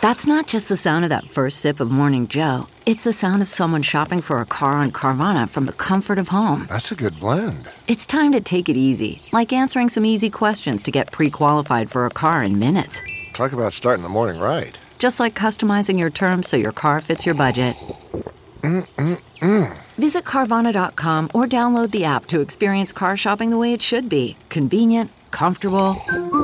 That's not just the sound of that first sip of Morning Joe. It's the sound of someone shopping for a car on Carvana from the comfort of home. That's a good blend. It's time to take it easy, like answering some easy questions to get pre-qualified for a car in minutes. Talk about starting the morning right. Just like customizing your terms so your car fits your budget. Visit Carvana.com or download the app to experience car shopping the way it should be. Convenient, comfortable.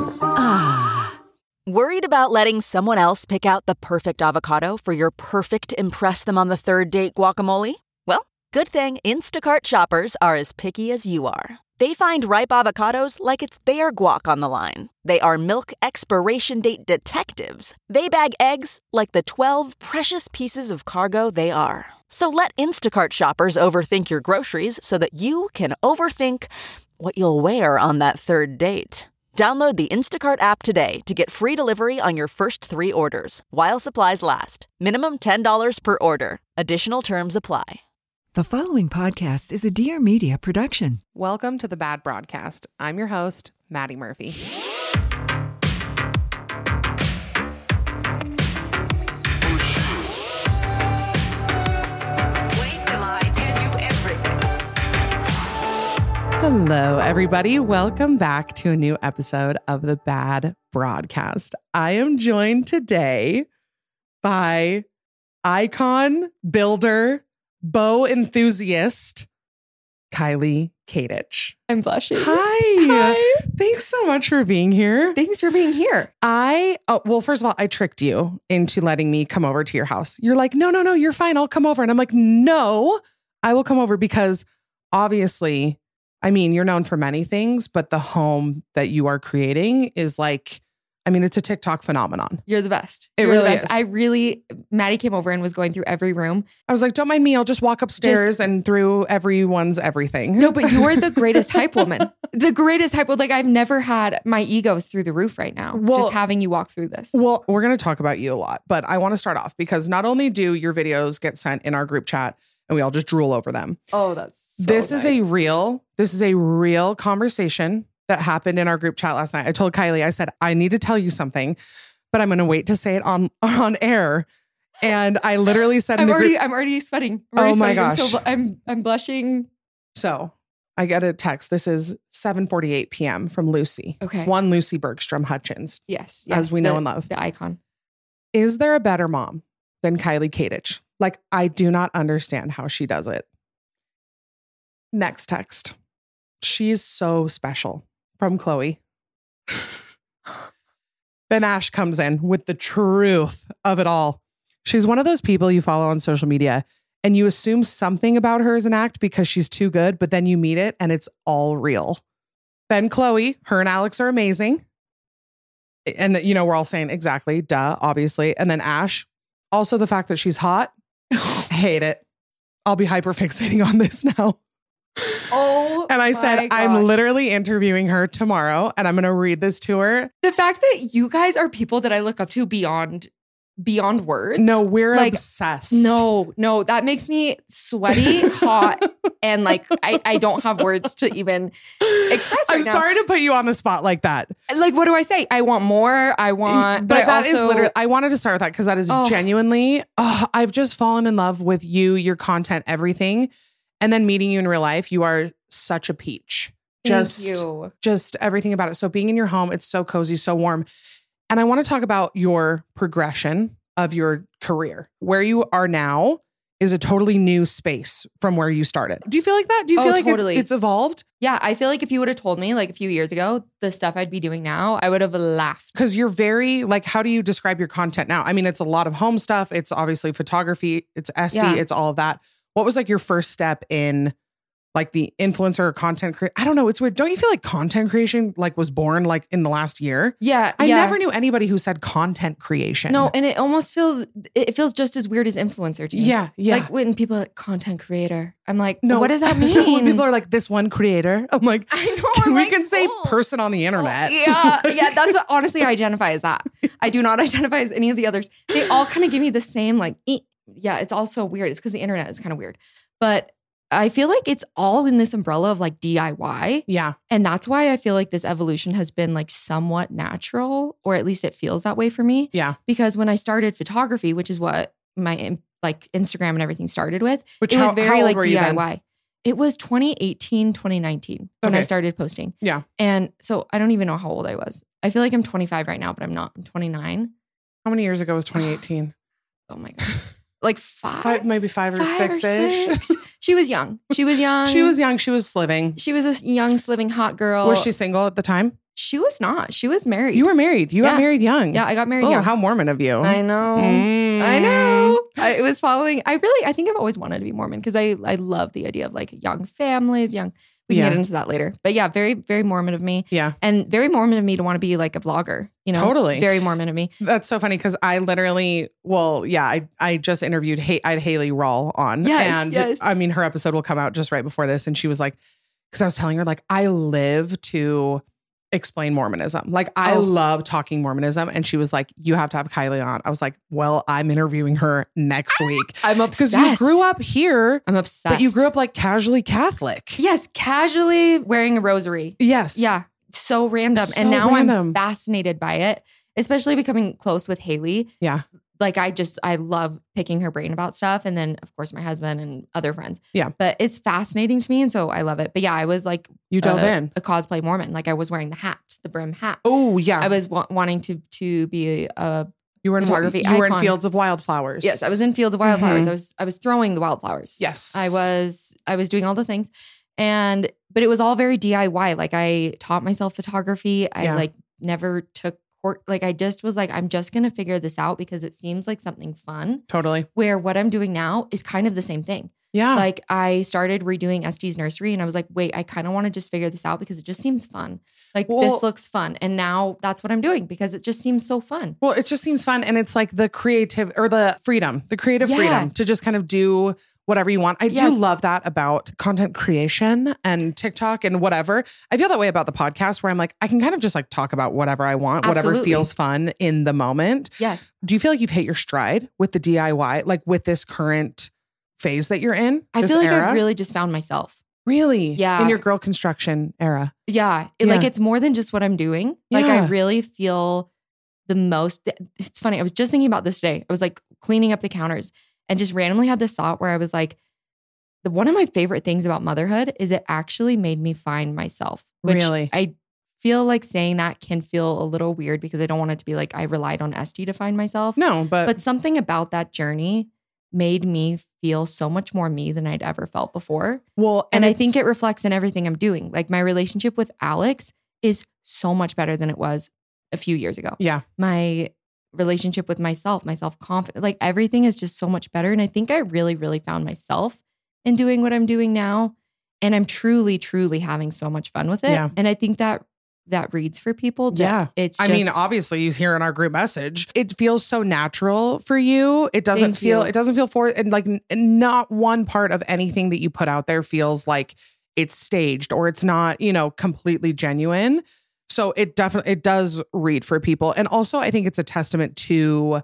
Worried about letting someone else pick out the perfect avocado for your perfect impress-them-on-the-third-date guacamole? Well, good thing Instacart shoppers are as picky as you are. They find ripe avocados like it's their guac on the line. They are milk expiration date detectives. They bag eggs like the 12 precious pieces of cargo they are. So let Instacart shoppers overthink your groceries so that you can overthink what you'll wear on that third date. Download the Instacart app today to get free delivery on your first 3 orders, while supplies last. Minimum $10 per order. Additional terms apply. The following podcast is a Dear Media production. Welcome to The Bad Broadcast. I'm your host, Maddie Murphy. Hello, everybody. Welcome back to a new episode of The Bad Broadcast. I am joined today by icon, builder, bow enthusiast, Kylie Kadich. I'm blushing. Hi. Thanks so much for being here. Thanks for being here. Well, first of all, I tricked you into letting me come over to your house. You're like, no, you're fine. I'll come over. And I'm like, no, I will come over because obviously, I mean, you're known for many things, but the home that you are creating is like, I mean, it's a TikTok phenomenon. You're the best. It You're really the best. is. Maddie came over and was going through every room. I was like, don't mind me. I'll just walk upstairs and through everyone's everything. No, but you are the greatest hype woman. The greatest hype woman. Like, I've never had, my ego's through the roof right now. Just having you walk through this. Well, we're going to talk about you a lot, but I want to start off because not only do your videos get sent in our group chat and we all just drool over them. Oh, that's so This nice. is a real conversation that happened in our group chat last night. I told Kylie, I said, I need to tell you something, but I'm going to wait to say it on air. And I literally said, I'm already sweating. Oh my gosh. I'm blushing. So I get a text. This is 7:48 p.m. from Lucy. Okay. One Lucy Bergstrom Hutchins. Yes. As we know and love. The icon. Is there a better mom than Kylie Kadich? Like, I do not understand how she does it. Next text. She's so special. From Chloe. Then Ash comes in with the truth of it all. She's one of those people you follow on social media and you assume something about her is an act because she's too good, but then you meet it and it's all real. Then Chloe, her and Alex are amazing. And, you know, we're all saying exactly, duh, obviously. And then Ash, also the fact that she's hot, hate it. I'll be hyperfixating on this now. Oh, and I said, I'm literally interviewing her tomorrow and I'm going to read this to her. The fact that you guys are people that I look up to beyond words. No, we're like, obsessed. No, that makes me sweaty, hot, and like, I don't have words to even express right I'm now. sorry to put you on the spot like that. Like, what do I say? I want more. But that is literally, I wanted to start with that because that is genuinely, I've just fallen in love with you, your content, everything. And then meeting you in real life, you are such a peach. Thank you. Just everything about it. So being in your home, it's so cozy, so warm. And I want to talk about your progression of your career. Where you are now is a totally new space from where you started. Do you feel like that? Do you feel like totally. it's evolved? Yeah, I feel like if you would have told me like a few years ago, the stuff I'd be doing now, I would have laughed. Because you're very, like, how do you describe your content now? I mean, it's a lot of home stuff. It's obviously photography. It's SD. It's all of that. What was like your first step in like the influencer or content creation? I don't know. It's weird. Don't you feel like content creation like was born like in the last year? Yeah. I never knew anybody who said content creation. No. And it almost feels just as weird as influencer to me. Yeah. Yeah. Like when people are like content creator, I'm like, no, what does that mean? When people are like this one creator, I'm like, I know. We can say person on the internet. Yeah. That's what honestly I identify as that. I do not identify as any of the others. They all kind of give me the same like, yeah, it's all so weird. It's because the internet is kind of weird. But I feel like it's all in this umbrella of like DIY. Yeah. And that's why I feel like this evolution has been like somewhat natural, or at least it feels that way for me. Yeah. Because when I started photography, which is what my like Instagram and everything started with, Which it was very how old like were you then? DIY. It was 2018, 2019 when I Okay. started posting. Yeah. And so I don't even know how old I was. I feel like I'm 25 right now, but I'm not. I'm 29. How many years ago was 2018? Oh my God. Like five Maybe five or or six-ish. six. She was young. She was young. She was young. She was sliving. She was a young, sliving hot girl. Was she single at the time? She was not. She was married. You were married. You got Yeah. married young. Yeah, I got married Oh, young. how Mormon of you. I know. Mm. I know. It was following. I think I've always wanted to be Mormon because I love the idea of like young families, young. We can Yeah. get into that later. But yeah, very, very Mormon of me. Yeah. And very Mormon of me to want to be like a vlogger, you know? Totally. Very Mormon of me. That's so funny because I literally, I just interviewed, I had Haley Rawl on. Yes, and yes. I mean, her episode will come out just right before this. And she was like, because I was telling her, like, I live to explain Mormonism. Like, I Oh. love talking Mormonism. And she was like, you have to have Kylie on. I was like, well, I'm interviewing her next week. I'm Because obsessed. you grew up here, I'm obsessed. but you grew up like casually Catholic. Yes, casually wearing a rosary. Yes. Yeah, so random. So and now random. I'm fascinated by it, especially becoming close with Haley. Yeah. Like I love picking her brain about stuff. And then of course my husband and other friends. Yeah. But it's fascinating to me. And so I love it. But yeah, I was like You dove in. a cosplay Mormon. Like I was wearing the hat, the brim hat. Oh, yeah. I was wanting to be a you were in photography You were in icon. Fields of Wildflowers. yes, I was in Fields of Wildflowers. Mhm. I was throwing the wildflowers. Yes. I was doing all the things. But it was all very DIY. Like I taught myself photography. I Yeah. like never took court. Like I just was like, I'm just going to figure this out because it seems like something fun, Totally. where what I'm doing now is kind of the same thing. Yeah. Like I started redoing Estee's nursery and I was like, wait, I kind of want to just figure this out because it just seems fun. Like Well- this looks fun. And now that's what I'm doing because it just seems so fun. Well, it just seems fun. And it's like the creative or the creative Yeah. freedom to just kind of do whatever you want. I Yes. do love that about content creation and TikTok and whatever. I feel that way about the podcast where I'm like, I can kind of just like talk about whatever I want, whatever Absolutely. feels fun in the moment. Yes. Do you feel like you've hit your stride with the DIY, like with this current phase that you're in? I this feel like era? I really just found myself. Really? Yeah. In your girl construction era. Yeah. Yeah. Like it's more than just what I'm doing. Like I Yeah. really feel the most. It's funny. I was just thinking about this today. I was like cleaning up the counters and just randomly had this thought where I was like, one of my favorite things about motherhood is it actually made me find myself. Which Really? I feel like saying that can feel a little weird because I don't want it to be like I relied on Esty to find myself. No, but Something about that journey made me feel so much more me than I'd ever felt before. well, And I it's- think it reflects in everything I'm doing. Like my relationship with Alex is so much better than it was a few years ago. yeah. My relationship with myself, my self-confidence, like everything is just so much better. And I think I really, really found myself in doing what I'm doing now. And I'm truly, truly having so much fun with it. Yeah. And I think that reads for people. That Yeah. It's I just, mean, obviously you hear in our group message, it feels so natural for you. It doesn't Thank feel, you. it doesn't feel and like not one part of anything that you put out there feels like it's staged or it's not, completely genuine. So it does read for people. And also I think it's a testament to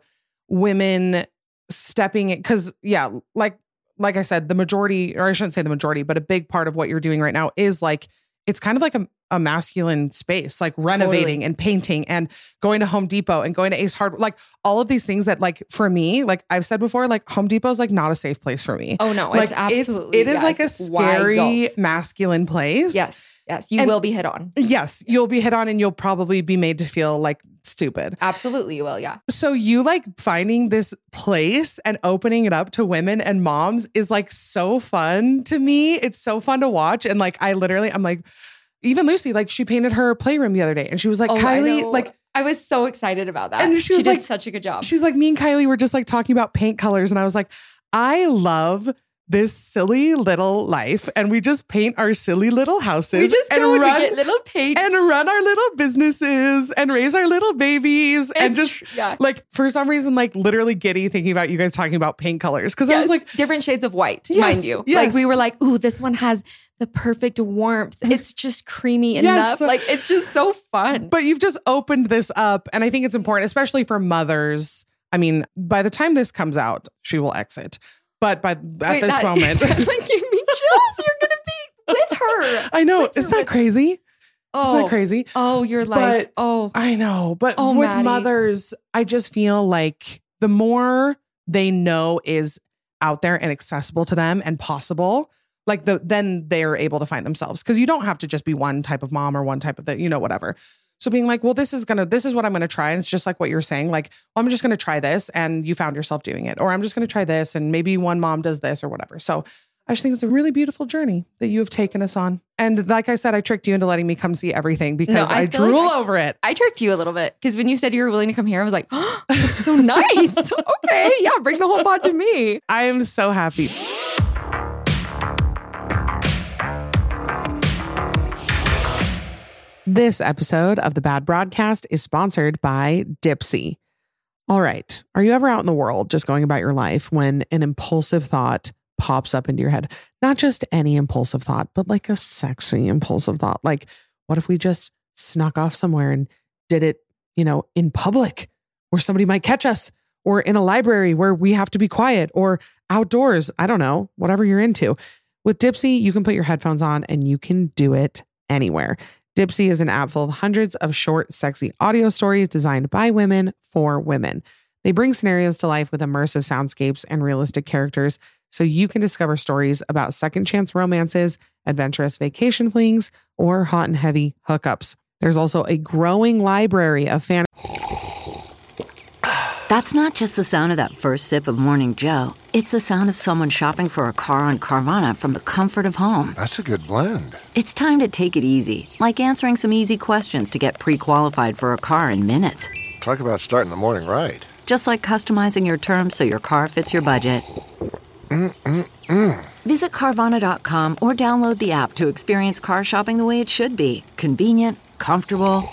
women stepping in. Cause yeah, like I said, the majority, or I shouldn't say the majority, but a big part of what you're doing right now is like, it's kind of like a masculine space, like renovating Totally. and painting and going to Home Depot and going to Ace Hardware, like all of these things that like for me, like I've said before, like Home Depot is like not a safe place for me. oh no, like it's absolutely, it is yeah, like a it's wild. scary masculine place. Yes. Yes. You And- will be hit on. Yes, you'll be hit on and you'll probably be made to feel like stupid. Absolutely. You will. Yeah. So you like finding this place and opening it up to women and moms is like so fun to me. It's so fun to watch. And like, I'm like, even Lucy, like she painted her playroom the other day and she was like, Oh, I Kylie, know. like, I was so excited about that. And she was did like- such a good job. she's like, me and Kylie were just like talking about paint colors. And I was like, I love this silly little life. And we just paint our silly little houses we just and go and we run get little paint. and run our little businesses and raise our little babies and It's- just yeah. like for some reason, like literally giddy thinking about you guys talking about paint colors. Cause I was Yes, like, different shades of white, Yes, mind you. yes. Like we were like, ooh, this one has the perfect warmth. It's just creamy Yes. enough. Like it's just so fun. but you've just opened this up. And I think it's important, especially for mothers. I mean, by the time this comes out, she will exit. But at Wait, this that- moment, like, you mean chills. You're going to be with her. I know. Isn't that crazy? Oh, Isn't that crazy? Oh, your life. I know. But Oh, with Maddie. mothers, I just feel like the more they know is out there and accessible to them and possible, like then they're able to find themselves. Because you don't have to just be one type of mom or one type of whatever. So being like, well, this is what I'm gonna try. And it's just like what you're saying, like, well, I'm just gonna try this and you found yourself doing it. Or I'm just gonna try this and maybe one mom does this or whatever. So I just think it's a really beautiful journey that you have taken us on. And like I said, I tricked you into letting me come see everything because I feel drool like over it. I tricked you a little bit because when you said you were willing to come here, I was like, oh, it's so nice. Okay, yeah, bring the whole pod to me. I am so happy. This episode of The Bad Broadcast is sponsored by Dipsea. All right. Are you ever out in the world just going about your life when an impulsive thought pops up into your head? Not just any impulsive thought, but like a sexy impulsive thought. Like, what if we just snuck off somewhere and did it, in public where somebody might catch us, or in a library where we have to be quiet, or outdoors? I don't know, whatever you're into. With Dipsea, you can put your headphones on and you can do it anywhere. Dipsea is an app full of hundreds of short, sexy audio stories designed by women for women. They bring scenarios to life with immersive soundscapes and realistic characters so you can discover stories about second chance romances, adventurous vacation flings, or hot and heavy hookups. There's also a growing library of fan. That's not just the sound of that first sip of Morning Joe. It's the sound of someone shopping for a car on Carvana from the comfort of home. That's a good blend. It's time to take it easy, like answering some easy questions to get pre-qualified for a car in minutes. Talk about starting the morning right. Just like customizing your terms so your car fits your budget. Visit Carvana.com or download the app to experience car shopping the way it should be. Convenient, comfortable.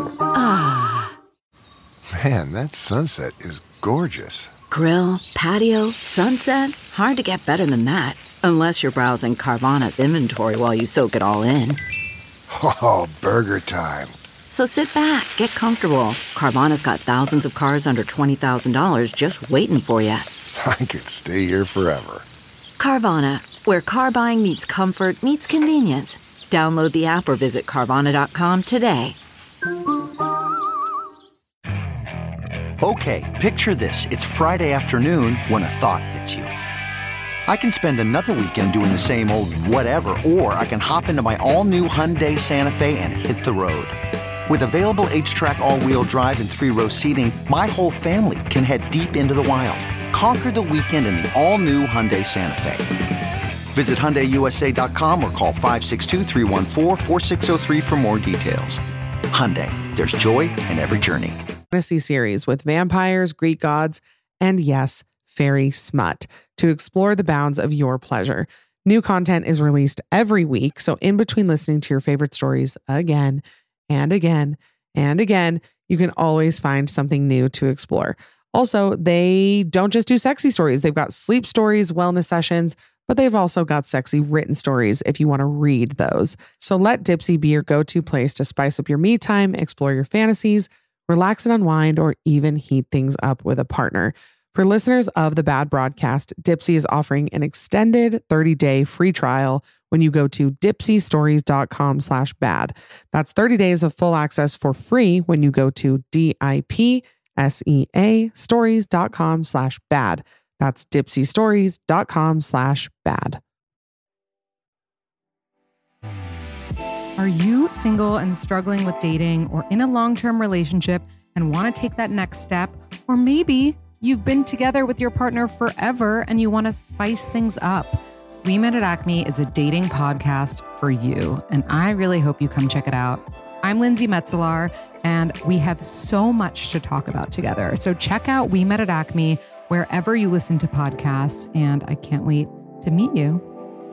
Man, that sunset is gorgeous. Grill, patio, sunset. Hard to get better than that. Unless you're browsing Carvana's inventory while you soak it all in. Oh, burger time. So sit back, get comfortable. Carvana's got thousands of cars under $20,000 just waiting for you. I could stay here forever. Carvana, where car buying meets comfort meets convenience. Download the app or visit Carvana.com today. Okay, picture this. It's Friday afternoon when a thought hits you. I can spend another weekend doing the same old whatever, or I can hop into my all-new Hyundai Santa Fe and hit the road. With available H-Track all-wheel drive and 3-row seating, my whole family can head deep into the wild. Conquer the weekend in the all-new Hyundai Santa Fe. Visit HyundaiUSA.com or call 562-314-4603 for more details. Hyundai, there's joy in every journey. Fantasy series with vampires, Greek gods, and yes, fairy smut to explore the bounds of your pleasure. New content is released every week, so in between listening to your favorite stories again and again and again, you can always find something new to explore. Also, they don't just do sexy stories. They've got sleep stories, wellness sessions, but they've also got sexy written stories if you want to read those. So let Dipsea be your go-to place to spice up your me time, explore your fantasies, relax and unwind, or even heat things up with a partner. For listeners of The Bad Broadcast, Dipsea is offering an extended 30-day free trial when you go to dipseastories.com/bad. That's 30 days of full access for free when you go to DIPSEA stories.com/bad. That's dipseastories.com/bad. Are you single and struggling with dating, or in a long-term relationship and want to take that next step? Or maybe you've been together with your partner forever and you want to spice things up. We Met at Acme is a dating podcast for you, and I really hope you come check it out. I'm Lindsay Metzelar, and we have so much to talk about together. So check out We Met at Acme wherever you listen to podcasts, and I can't wait to meet you.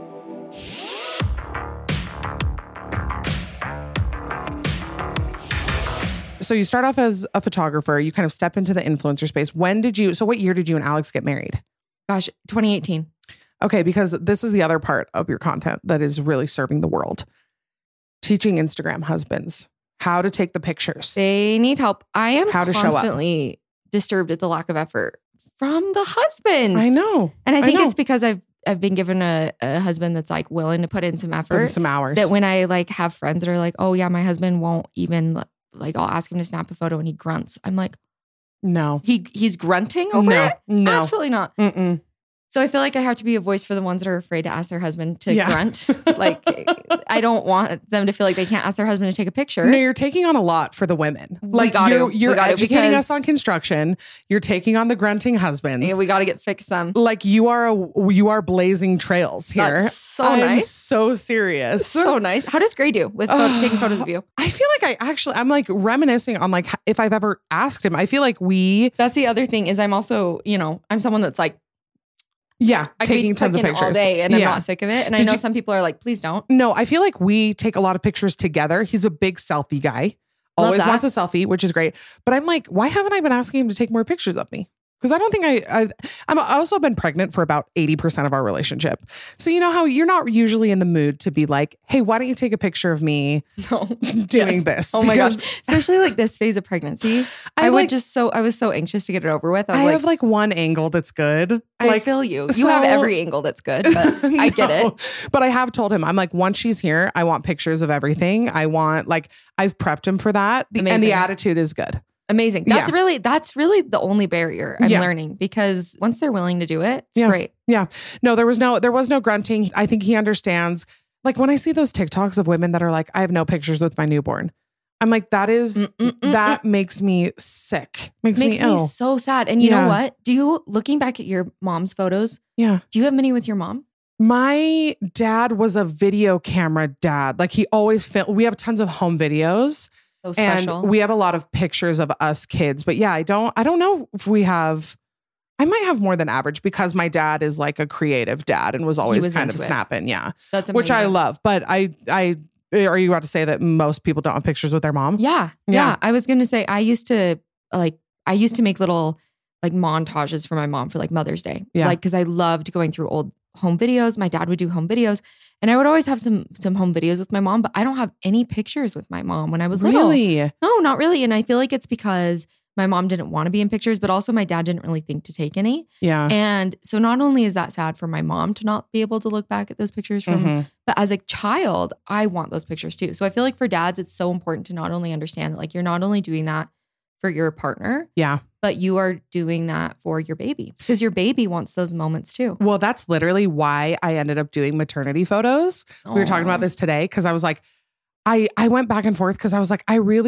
So you start off as a photographer, you kind of step into the influencer space. What year did you and Alex get married? Gosh, 2018. Okay, because this is the other part of your content that is really serving the world. Teaching Instagram husbands how to take the pictures. They need help. I am How to show up. constantly disturbed at the lack of effort from the husbands. I know. And I think it's because I've been given a husband that's like willing to put in some effort. Put in some hours. That when I like have friends that are like, oh yeah, my husband won't even like, I'll ask him to snap a photo and he grunts. I'm like, no, he's grunting over it? No. Absolutely not. Mm-mm. So I feel like I have to be a voice for the ones that are afraid to ask their husband to grunt. Like, I don't want them to feel like they can't ask their husband to take a picture. No, you're taking on a lot for the women. Like you're educating us on construction. You're taking on the grunting husbands. Yeah, we got to get fixed them. Like you are blazing trails here. That's so I'm nice. So serious. So nice. How does Gray do with taking photos of you? I feel like I'm like reminiscing on like if I've ever asked him. I feel like That's the other thing is I'm also, I'm someone that's like, I taking tons of pictures all day and I'm not sick of it. And I know some people are like, please don't. No, I feel like we take a lot of pictures together. He's a big selfie guy. Always wants a selfie, which is great. But I'm like, why haven't I been asking him to take more pictures of me? Because I don't think I've also been pregnant for about 80% of our relationship. So you know how you're not usually in the mood to be like, hey, why don't you take a picture of me doing this? Oh my gosh. Especially like this phase of pregnancy. I was so anxious to get it over with. I have like one angle that's good. I feel you. You have every angle that's good, but I get it. But I have told him, I'm like, once she's here, I want pictures of everything. I want I've prepped him for that. And the attitude is good. Amazing. That's really the only barrier I'm learning because once they're willing to do it, it's great. Yeah. No, there was no grunting. I think he understands. Like when I see those TikToks of women that are like, I have no pictures with my newborn. I'm like, that makes me sick. Makes me ill. So sad. And you know what? Looking back at your mom's photos, do you have many with your mom? My dad was a video camera dad. Like he always filmed. We have tons of home videos. So special. And we have a lot of pictures of us kids. But yeah, I don't know if we have, I might have more than average because my dad is like a creative dad and was always kind of snapping. Yeah. That's amazing. Which I love. But I are you about to say that most people don't have pictures with their mom? Yeah. I was going to say, I used to make little like montages for my mom for like Mother's Day. Yeah. Like, cause I loved going through old home videos. My dad would do home videos and I would always have some home videos with my mom, but I don't have any pictures with my mom when I was little. Really? No, not really. And I feel like it's because my mom didn't want to be in pictures, but also my dad didn't really think to take any. Yeah. And so not only is that sad for my mom to not be able to look back at those pictures from, but as a child, I want those pictures too. So I feel like for dads, it's so important to not only understand that like you're not only doing that for your partner. Yeah. But you are doing that for your baby because your baby wants those moments too. Well, that's literally why I ended up doing maternity photos. Aww. We were talking about this today because I was like, I went back and forth because I was like,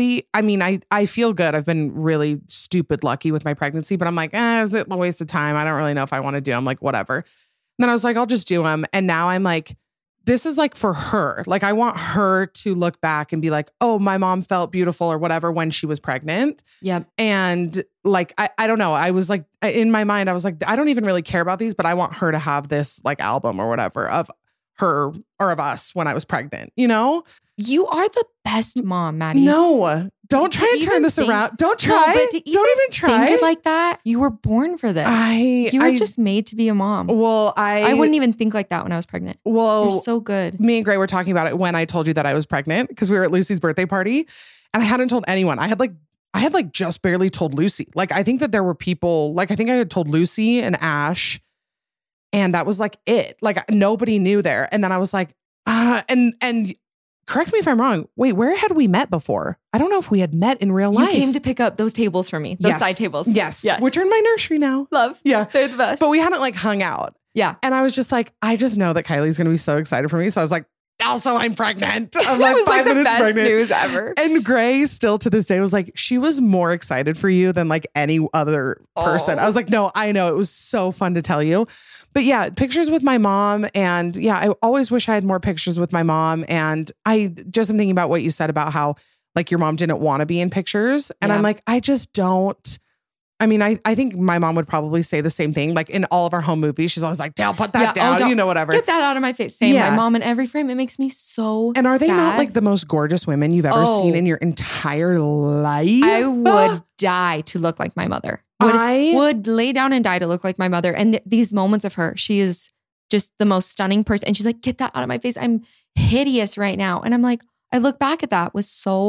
I feel good. I've been really stupid lucky with my pregnancy, but I'm like, is it a waste of time? I don't really know if I want to do them. Like, whatever. And then I was like, I'll just do them. And now I'm like, this is like for her. Like, I want her to look back and be like, oh, my mom felt beautiful or whatever when she was pregnant. Yep. And like, I don't know. I was like, in my mind, I was like, I don't even really care about these, but I want her to have this like album or whatever of her or of us when I was pregnant, you know? You are the best mom, Maddie. No, don't try and turn this around. Don't try. No, don't even try. Think it like that. You were born for this. You were just made to be a mom. Well, I wouldn't even think like that when I was pregnant. Well, you're so good. Me and Gray were talking about it when I told you that I was pregnant because we were at Lucy's birthday party and I hadn't told anyone. I had just barely told Lucy. Like, I think that there were people, like, I think I had told Lucy and Ash and that was like it. Like, nobody knew there. And then I was like, and correct me if I'm wrong. Wait, where had we met before? I don't know if we had met in real life. You came to pick up those tables for me. Those side tables. Yes. Which are in my nursery now. Love. Yeah. They're the best. But we hadn't like hung out. Yeah. And I was just like, I just know that Kylie's going to be so excited for me. So I was like, also, I'm pregnant. I'm like 5 minutes the best pregnant. News ever. And Gray still to this day was like, she was more excited for you than like any other person. I was like, no, I know. It was so fun to tell you. But yeah, pictures with my mom. And yeah, I always wish I had more pictures with my mom. And I just am thinking about what you said about how like your mom didn't want to be in pictures. And I'm like, I just don't. I mean, I think my mom would probably say the same thing. Like in all of our home movies, she's always like, Dale, put that down, you know, whatever. Get that out of my face. Same, my mom in every frame. It makes me so And are they sad. not like the most gorgeous women you've ever seen in your entire life? I would die to look like my mother. Would lay down and die to look like my mother. And these moments of her, she is just the most stunning person. And she's like, get that out of my face. I'm hideous right now. And I'm like, I look back at that with so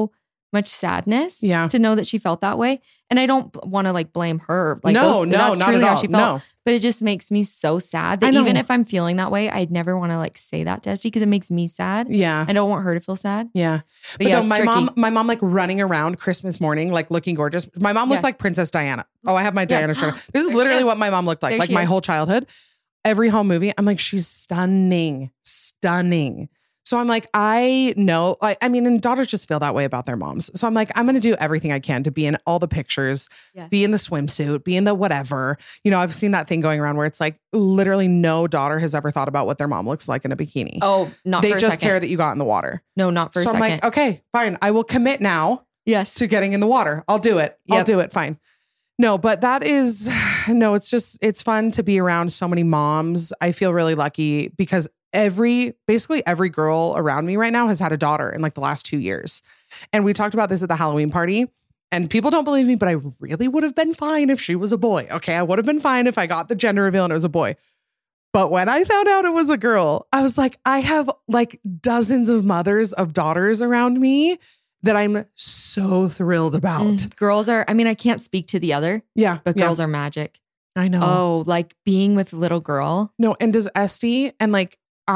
much sadness Yeah. to know that she felt that way. And I don't want to like blame her. Like No, that's not truly at how all. she felt. No. But it just makes me so sad I that know. even if I'm feeling that way, I'd never want to like say that to Esty because it makes me sad. Yeah. I don't want her to feel sad. Yeah. But yeah, no, it's my tricky. mom like running around Christmas morning, like looking gorgeous. My mom looked Yeah. like Princess Diana. Oh, I have my Yes. Diana shirt. This is There literally she is. what my mom looked like. There Like she my is. whole childhood. Every home movie, I'm like, she's stunning. Stunning. So I'm like, I know, I mean, and daughters just feel that way about their moms. So I'm like, I'm going to do everything I can to be in all the pictures, Yes. be in the swimsuit, be in the whatever. You know, I've seen that thing going around where it's like literally no daughter has ever thought about what their mom looks like in a bikini. Oh, not they for a just second. care that you got in the water. No, not for So a I'm second. like, okay, fine. I will commit now yes. to getting in the water. I'll do it. I'll Yep. do it. Fine. No, but that is, no, it's fun to be around so many moms. I feel really lucky because basically every girl around me right now has had a daughter in like the last 2 years. And we talked about this at the Halloween party. And people don't believe me, but I really would have been fine if she was a boy. Okay. I would have been fine if I got the gender reveal and it was a boy. But when I found out it was a girl, I was like, I have like dozens of mothers of daughters around me that I'm so thrilled about. Girls are, I mean, I can't speak to the other, Yeah. but yeah. girls are magic. I know. Oh, like being with a little girl. No, and does Esty and like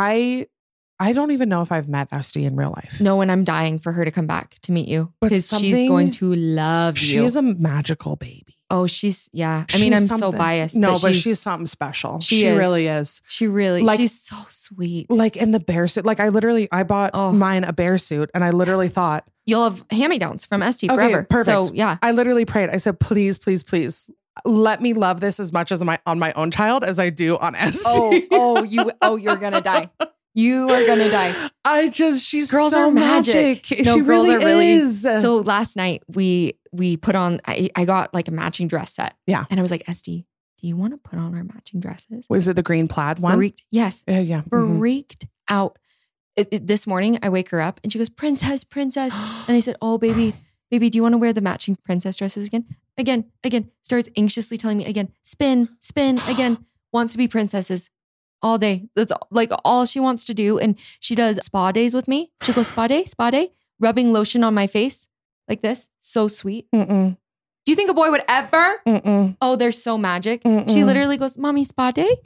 I don't even know if I've met Esty in real life. No, and I'm dying for her to come back to meet you But because she's something- going to love you. She's a magical baby. Oh, yeah. I mean, She's I'm so something. biased. No, but she's something special. She is. Really is. She really, like- she's so sweet. Like in the bear suit. Like I bought Oh. mine a bear suit and I literally thought, You'll have hand-me-downs from Esty okay, forever. perfect. So yeah. I literally prayed. I said, please, please, please let me love this as much as on my own child as I do on Esty. You're gonna die. You are gonna die. She's Girls so are magic. No, she girls really are really- is. So last night we put on, I got like a matching dress set. Yeah. And I was like, Esty, do you want to put on our matching dresses? Was it the green plaid one? Freaked, yes. Yeah. Mhm. Freaked out. This morning I wake her up and she goes, princess. And I said, oh, baby, do you want to wear the matching princess dresses again? Again. Starts anxiously telling me again, spin again. Wants to be princesses all day. That's like all she wants to do. And she does spa days with me. She goes, spa day, rubbing lotion on my face like this. So sweet. Mm-mm. Do you think a boy would ever? Mm-mm. Oh, they're so magic. Mm-mm. She literally goes, mommy, spa day,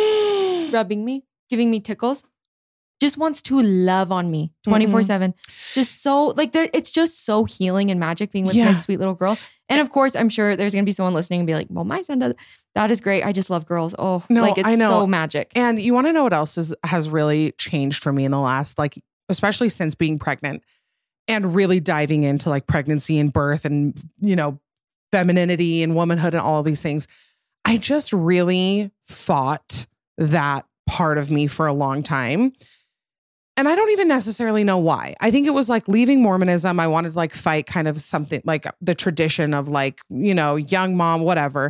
rubbing me, giving me tickles. Just wants to love on me 24/7. Just so like it's just so healing and magic being with my Yeah. sweet little girl. And of course, I'm sure there's gonna be someone listening and be like, well, my son does. That is great. I just love girls. Oh, No, like it's I know. so magic. And you want to know what else has really changed for me in the last, like, especially since being pregnant and really diving into like pregnancy and birth and, you know, femininity and womanhood and all of these things. I just really fought that part of me for a long time. And I don't even necessarily know why. I think it was like leaving Mormonism. I wanted to like fight kind of something like the tradition of like, you know, young mom, whatever.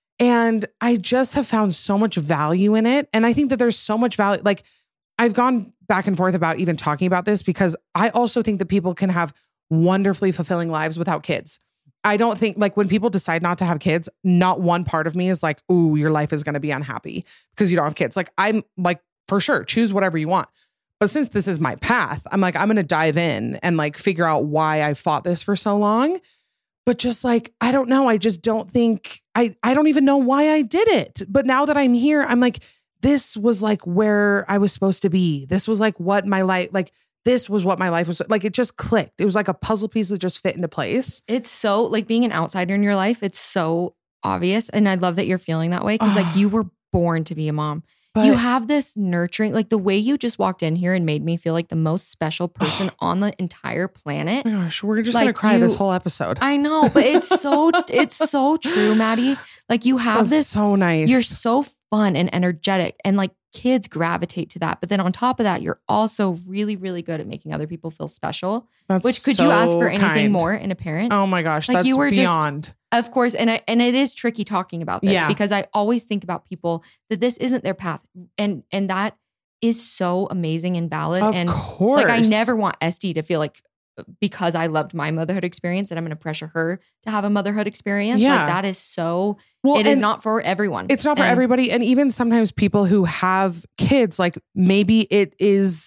And I just have found so much value in it. And I think that there's so much value. Like I've gone back and forth about even talking about this because I also think that people can have wonderfully fulfilling lives without kids. I don't think like when people decide not to have kids, not one part of me is like, ooh, your life is going to be unhappy because you don't have kids. Like I'm like, for sure, choose whatever you want. But since this is my path, I'm like, I'm going to dive in and like figure out why I fought this for so long. But just like, I don't know. I just don't think, I don't even know why I did it. But now that I'm here, I'm like, this was like where I was supposed to be. This was like what my life, like this was what my life was like. It just clicked. It was like a puzzle piece that just fit into place. It's so like being an outsider in your life. It's so obvious. And I love that you're feeling that way because like you were born to be a mom. But You have this nurturing, like the way you just walked in here and made me feel like the most special person on the entire planet. oh my gosh, we're just Like going to cry this you- whole episode. I know, but it's so true, Maddie. Like you have That's this, so nice. you're so fun and energetic and like kids gravitate to that. But then on top of that, you're also really, really good at making other people feel special, That's which could you ask so for anything kind. more in a parent? Oh my gosh, Like, that's you were just- beyond. Of course, and it is tricky talking about this Yeah. because I always think about people that this isn't their path, and that is so amazing and valid. Of and course. like I never want Esty to feel like because I loved my motherhood experience that I'm going to pressure her to have a motherhood experience. Yeah. Like that is so. Well, it is and not for everyone. It's not for And- everybody. And even sometimes people who have kids, like maybe it is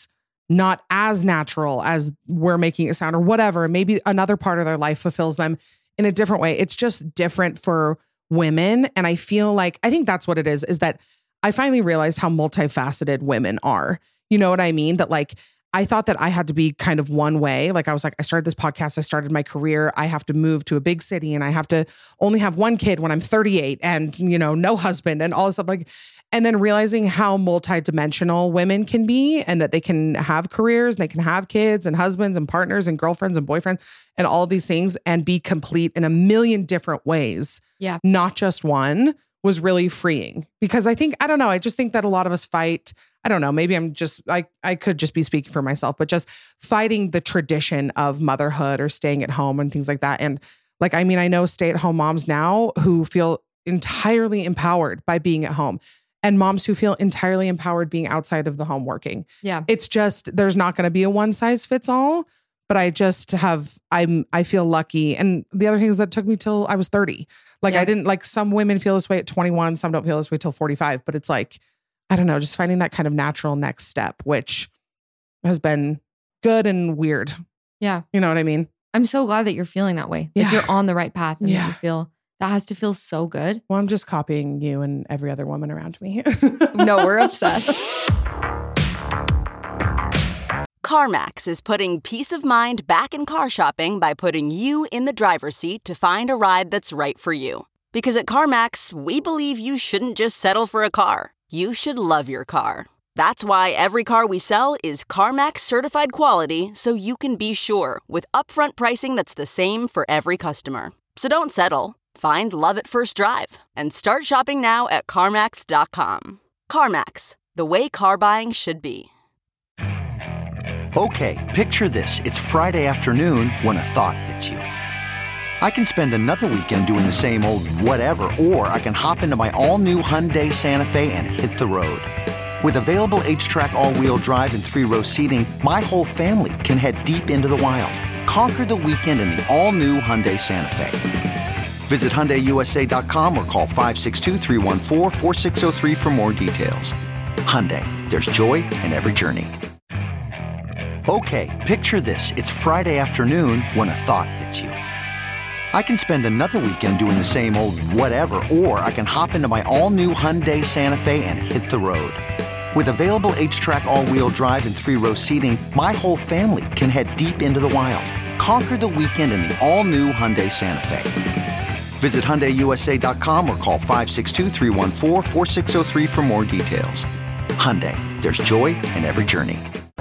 not as natural as we're making it sound or whatever. Maybe another part of their life fulfills them in a different way. It's just different for women. And I feel like, I think that's what it is that I finally realized how multifaceted women are. You know what I mean? That like, I thought that I had to be kind of one way. Like I was like, I started this podcast, I started my career. I have to move to a big city and I have to only have one kid when I'm 38 and, you know, no husband and all this stuff like, and then realizing how multidimensional women can be and that they can have careers and they can have kids and husbands and partners and girlfriends and boyfriends and all these things and be complete in a million different ways. Yeah. Not just one, was really freeing because I think, I don't know, I just think that a lot of us fight. I don't know, maybe I'm just, I could just be speaking for myself, but just fighting the tradition of motherhood or staying at home and things like that. And like, I mean, I know stay-at-home moms now who feel entirely empowered by being at home and moms who feel entirely empowered being outside of the home working. Yeah. It's just, there's not going to be a one size fits all, but I just have, I feel lucky. And the other thing is that it took me till I was 30. Like I didn't, like some women feel this way at 21, some don't feel this way till 45, but it's like, I don't know, just finding that kind of natural next step, which has been good and weird. Yeah. You know what I mean? I'm so glad that you're feeling that way. Like you're on the right path and that you feel, that has to feel so good. Well, I'm just copying you and every other woman around me. No, we're obsessed. CarMax is putting peace of mind back in car shopping by putting you in the driver's seat to find a ride that's right for you. Because at CarMax, we believe you shouldn't just settle for a car. You should love your car. That's why every car we sell is CarMax certified quality, so you can be sure with upfront pricing that's the same for every customer. So don't settle. Find love at first drive and start shopping now at CarMax.com. CarMax, the way car buying should be. Okay, picture this. It's Friday afternoon when a thought hits you. I can spend another weekend doing the same old whatever, or I can hop into my all-new Hyundai Santa Fe and hit the road. With available H-Track all-wheel drive and 3-row seating, my whole family can head deep into the wild. Conquer the weekend in the all-new Hyundai Santa Fe. Visit HyundaiUSA.com or call 562-314-4603 for more details. Hyundai, there's joy in every journey. Okay, picture this. It's Friday afternoon when a thought hits you. I can spend another weekend doing the same old whatever, or I can hop into my all-new Hyundai Santa Fe and hit the road. With available H-Track all-wheel drive and 3-row seating, my whole family can head deep into the wild. Conquer the weekend in the all-new Hyundai Santa Fe. Visit HyundaiUSA.com or call 562-314-4603 for more details. Hyundai, there's joy in every journey.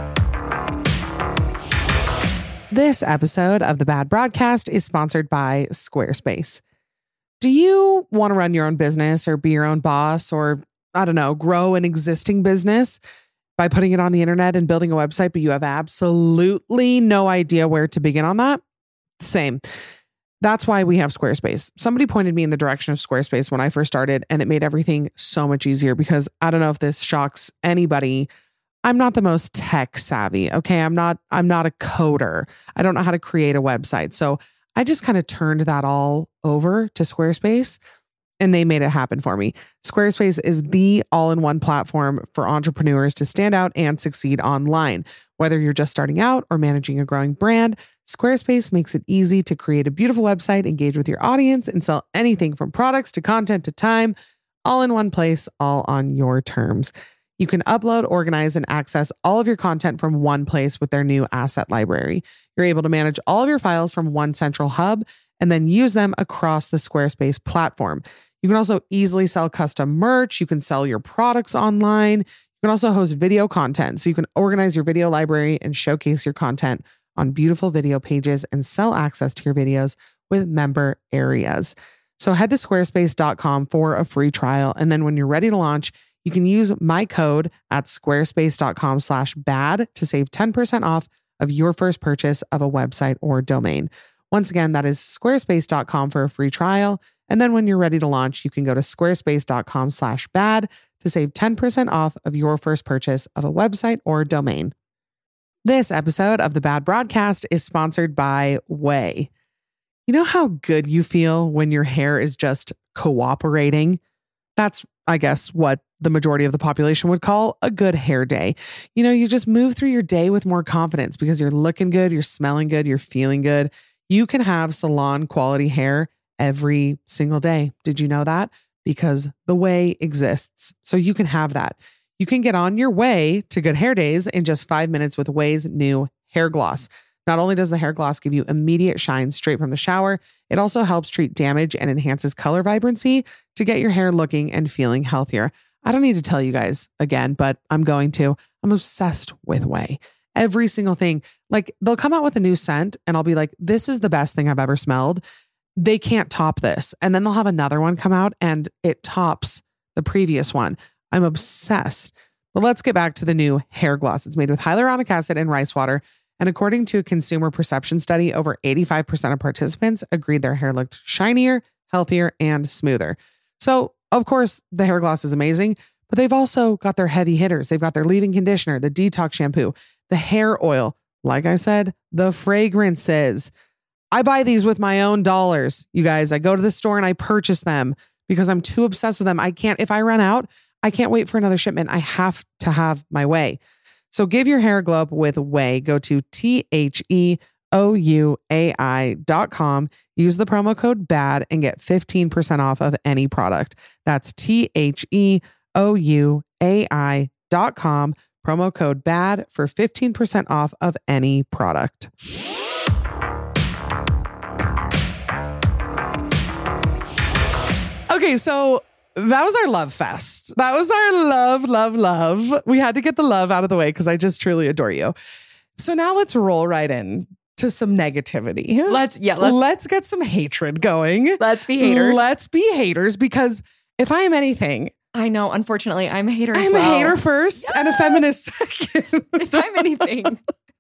This episode of The Bad Broadcast is sponsored by Squarespace. Do you want to run your own business or be your own boss or, I don't know, grow an existing business by putting it on the internet and building a website, but you have absolutely no idea where to begin on that? Same. That's why we have Squarespace. Somebody pointed me in the direction of Squarespace when I first started, and it made everything so much easier because I don't know if this shocks anybody. I'm not the most tech savvy. Okay. I'm not a coder. I don't know how to create a website. So I just kind of turned that all over to Squarespace and they made it happen for me. Squarespace is the all-in-one platform for entrepreneurs to stand out and succeed online. Whether you're just starting out or managing a growing brand, Squarespace makes it easy to create a beautiful website, engage with your audience, and sell anything from products to content to time, all in one place, all on your terms. You can upload, organize, and access all of your content from one place with their new asset library. You're able to manage all of your files from one central hub and then use them across the Squarespace platform. You can also easily sell custom merch. You can sell your products online. You can also host video content. So you can organize your video library and showcase your content on beautiful video pages and sell access to your videos with member areas. So head to squarespace.com for a free trial. And then when you're ready to launch, you can use my code at squarespace.com/bad to save 10% off of your first purchase of a website or domain. Once again, that is squarespace.com for a free trial. And then when you're ready to launch, you can go to squarespace.com/bad to save 10% off of your first purchase of a website or domain. This episode of The Bad Broadcast is sponsored by Ouai. You know how good you feel when your hair is just cooperating? That's, I guess, what the majority of the population would call a good hair day. You know, you just move through your day with more confidence because you're looking good, you're smelling good, you're feeling good. You can have salon quality hair every single day. Did you know that? Because the Ouai exists. So you can have that. You can get on your way to good hair days in just 5 minutes with Ouai's new hair gloss. Not only does the hair gloss give you immediate shine straight from the shower, it also helps treat damage and enhances color vibrancy to get your hair looking and feeling healthier. I don't need to tell you guys again, but I'm going to. I'm obsessed with Ouai. Every single thing. Like, they'll come out with a new scent and I'll be like, this is the best thing I've ever smelled. They can't top this. And then they'll have another one come out and it tops the previous one. I'm obsessed. But let's get back to the new hair gloss. It's made with hyaluronic acid and rice water. And according to a consumer perception study, over 85% of participants agreed their hair looked shinier, healthier, and smoother. So, of course, the hair gloss is amazing, but they've also got their heavy hitters. They've got their leave-in conditioner, the detox shampoo, the hair oil, like I said, the fragrances. I buy these with my own dollars, you guys. I go to the store and I purchase them because I'm too obsessed with them. If I run out, I can't wait for another shipment. I have to have my way. So give your hair a glow up with Ouai. Go to THEOUAI.com. Use the promo code BAD and get 15% off of any product. That's THEOUAI.com. Promo code BAD for 15% off of any product. Okay, so that was our love fest. That was our love. We had to get the love out of the way because I just truly adore you. So now let's roll right in to some negativity. Let's get some hatred going. Let's be haters. Let's be haters, because if I am anything, I know, unfortunately, I'm a hater as I'm well. a hater first and a feminist second. If I'm anything,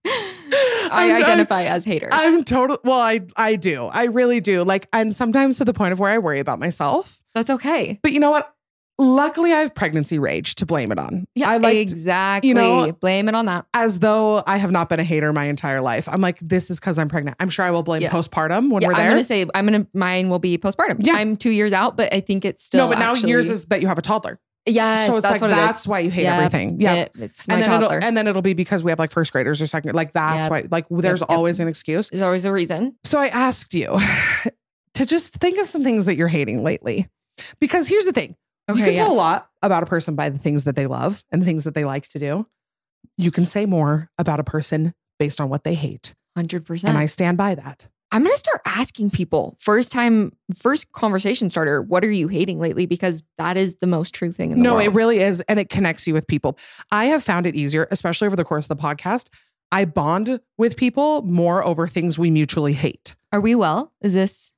I identify as hater. I'm total. Well, I do. I really do. Like, and sometimes to the point of where I worry about myself. That's okay. But you know what? Luckily, I have pregnancy rage to blame it on. Yeah, exactly. Blame it on that. As though I have not been a hater my entire life. I'm like, this is because I'm pregnant. I'm sure I will blame postpartum when we're there. I'm going to say, mine will be postpartum. Yeah. I'm 2 years out, but I think it's still. No, but now yours is that you have a toddler. Yes, so it's that's like, that's why you hate everything. Yeah. It's my toddler. And then it'll be because we have like first graders or second. Like, that's why, like, there's always an excuse. There's always a reason. So I asked you to just think of some things that you're hating lately. Because here's the thing. You can tell a lot about a person by the things that they love and the things that they like to do. You can say more about a person based on what they hate. 100%. And I stand by that. I'm going to start asking people, first conversation starter, what are you hating lately? Because that is the most true thing in the world. No, it really is. And it connects you with people. I have found it easier, especially over the course of the podcast. I bond with people more over things we mutually hate. Are we well? Is this,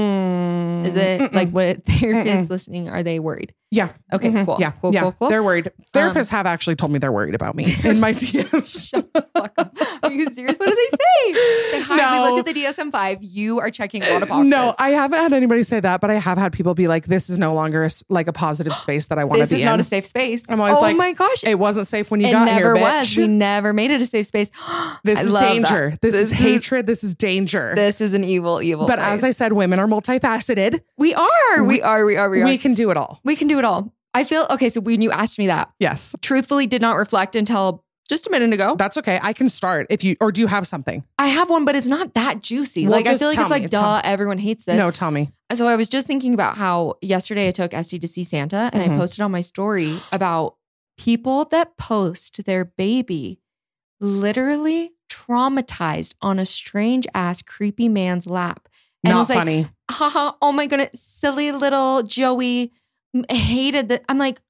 is it like what therapists listening? Are they worried? Yeah. Okay, cool. Yeah. Cool. They're worried. Therapists have actually told me they're worried about me in my DMs. Shut the fuck up. Are you serious? What do they say? Say, hi, we looked at the DSM-5. You are checking a lot of boxes. No, I haven't had anybody say that, but I have had people be like, this is no longer a positive space that I want to be in. This is not a safe space. I'm always like, oh my gosh. It wasn't safe when you got here, bitch. It never was. We never made it a safe space. This is danger. This is hatred. This is danger. This is an evil But place. as I said, women are multifaceted. We are. We can do it all. We can do it all. I feel, okay, so when you asked me that. Yes. Truthfully did not reflect until just a minute ago. That's okay. I can start or do you have something? I have one, but it's not that juicy. Well, like, I feel like it's like, duh, everyone hates this. No, tell me. So I was just thinking about how yesterday I took Esty to see Santa and I posted on my story about people that post their baby literally traumatized on a strange ass creepy man's lap. And not I was funny. Like, haha, oh my goodness, silly little Joey hated that. I'm like,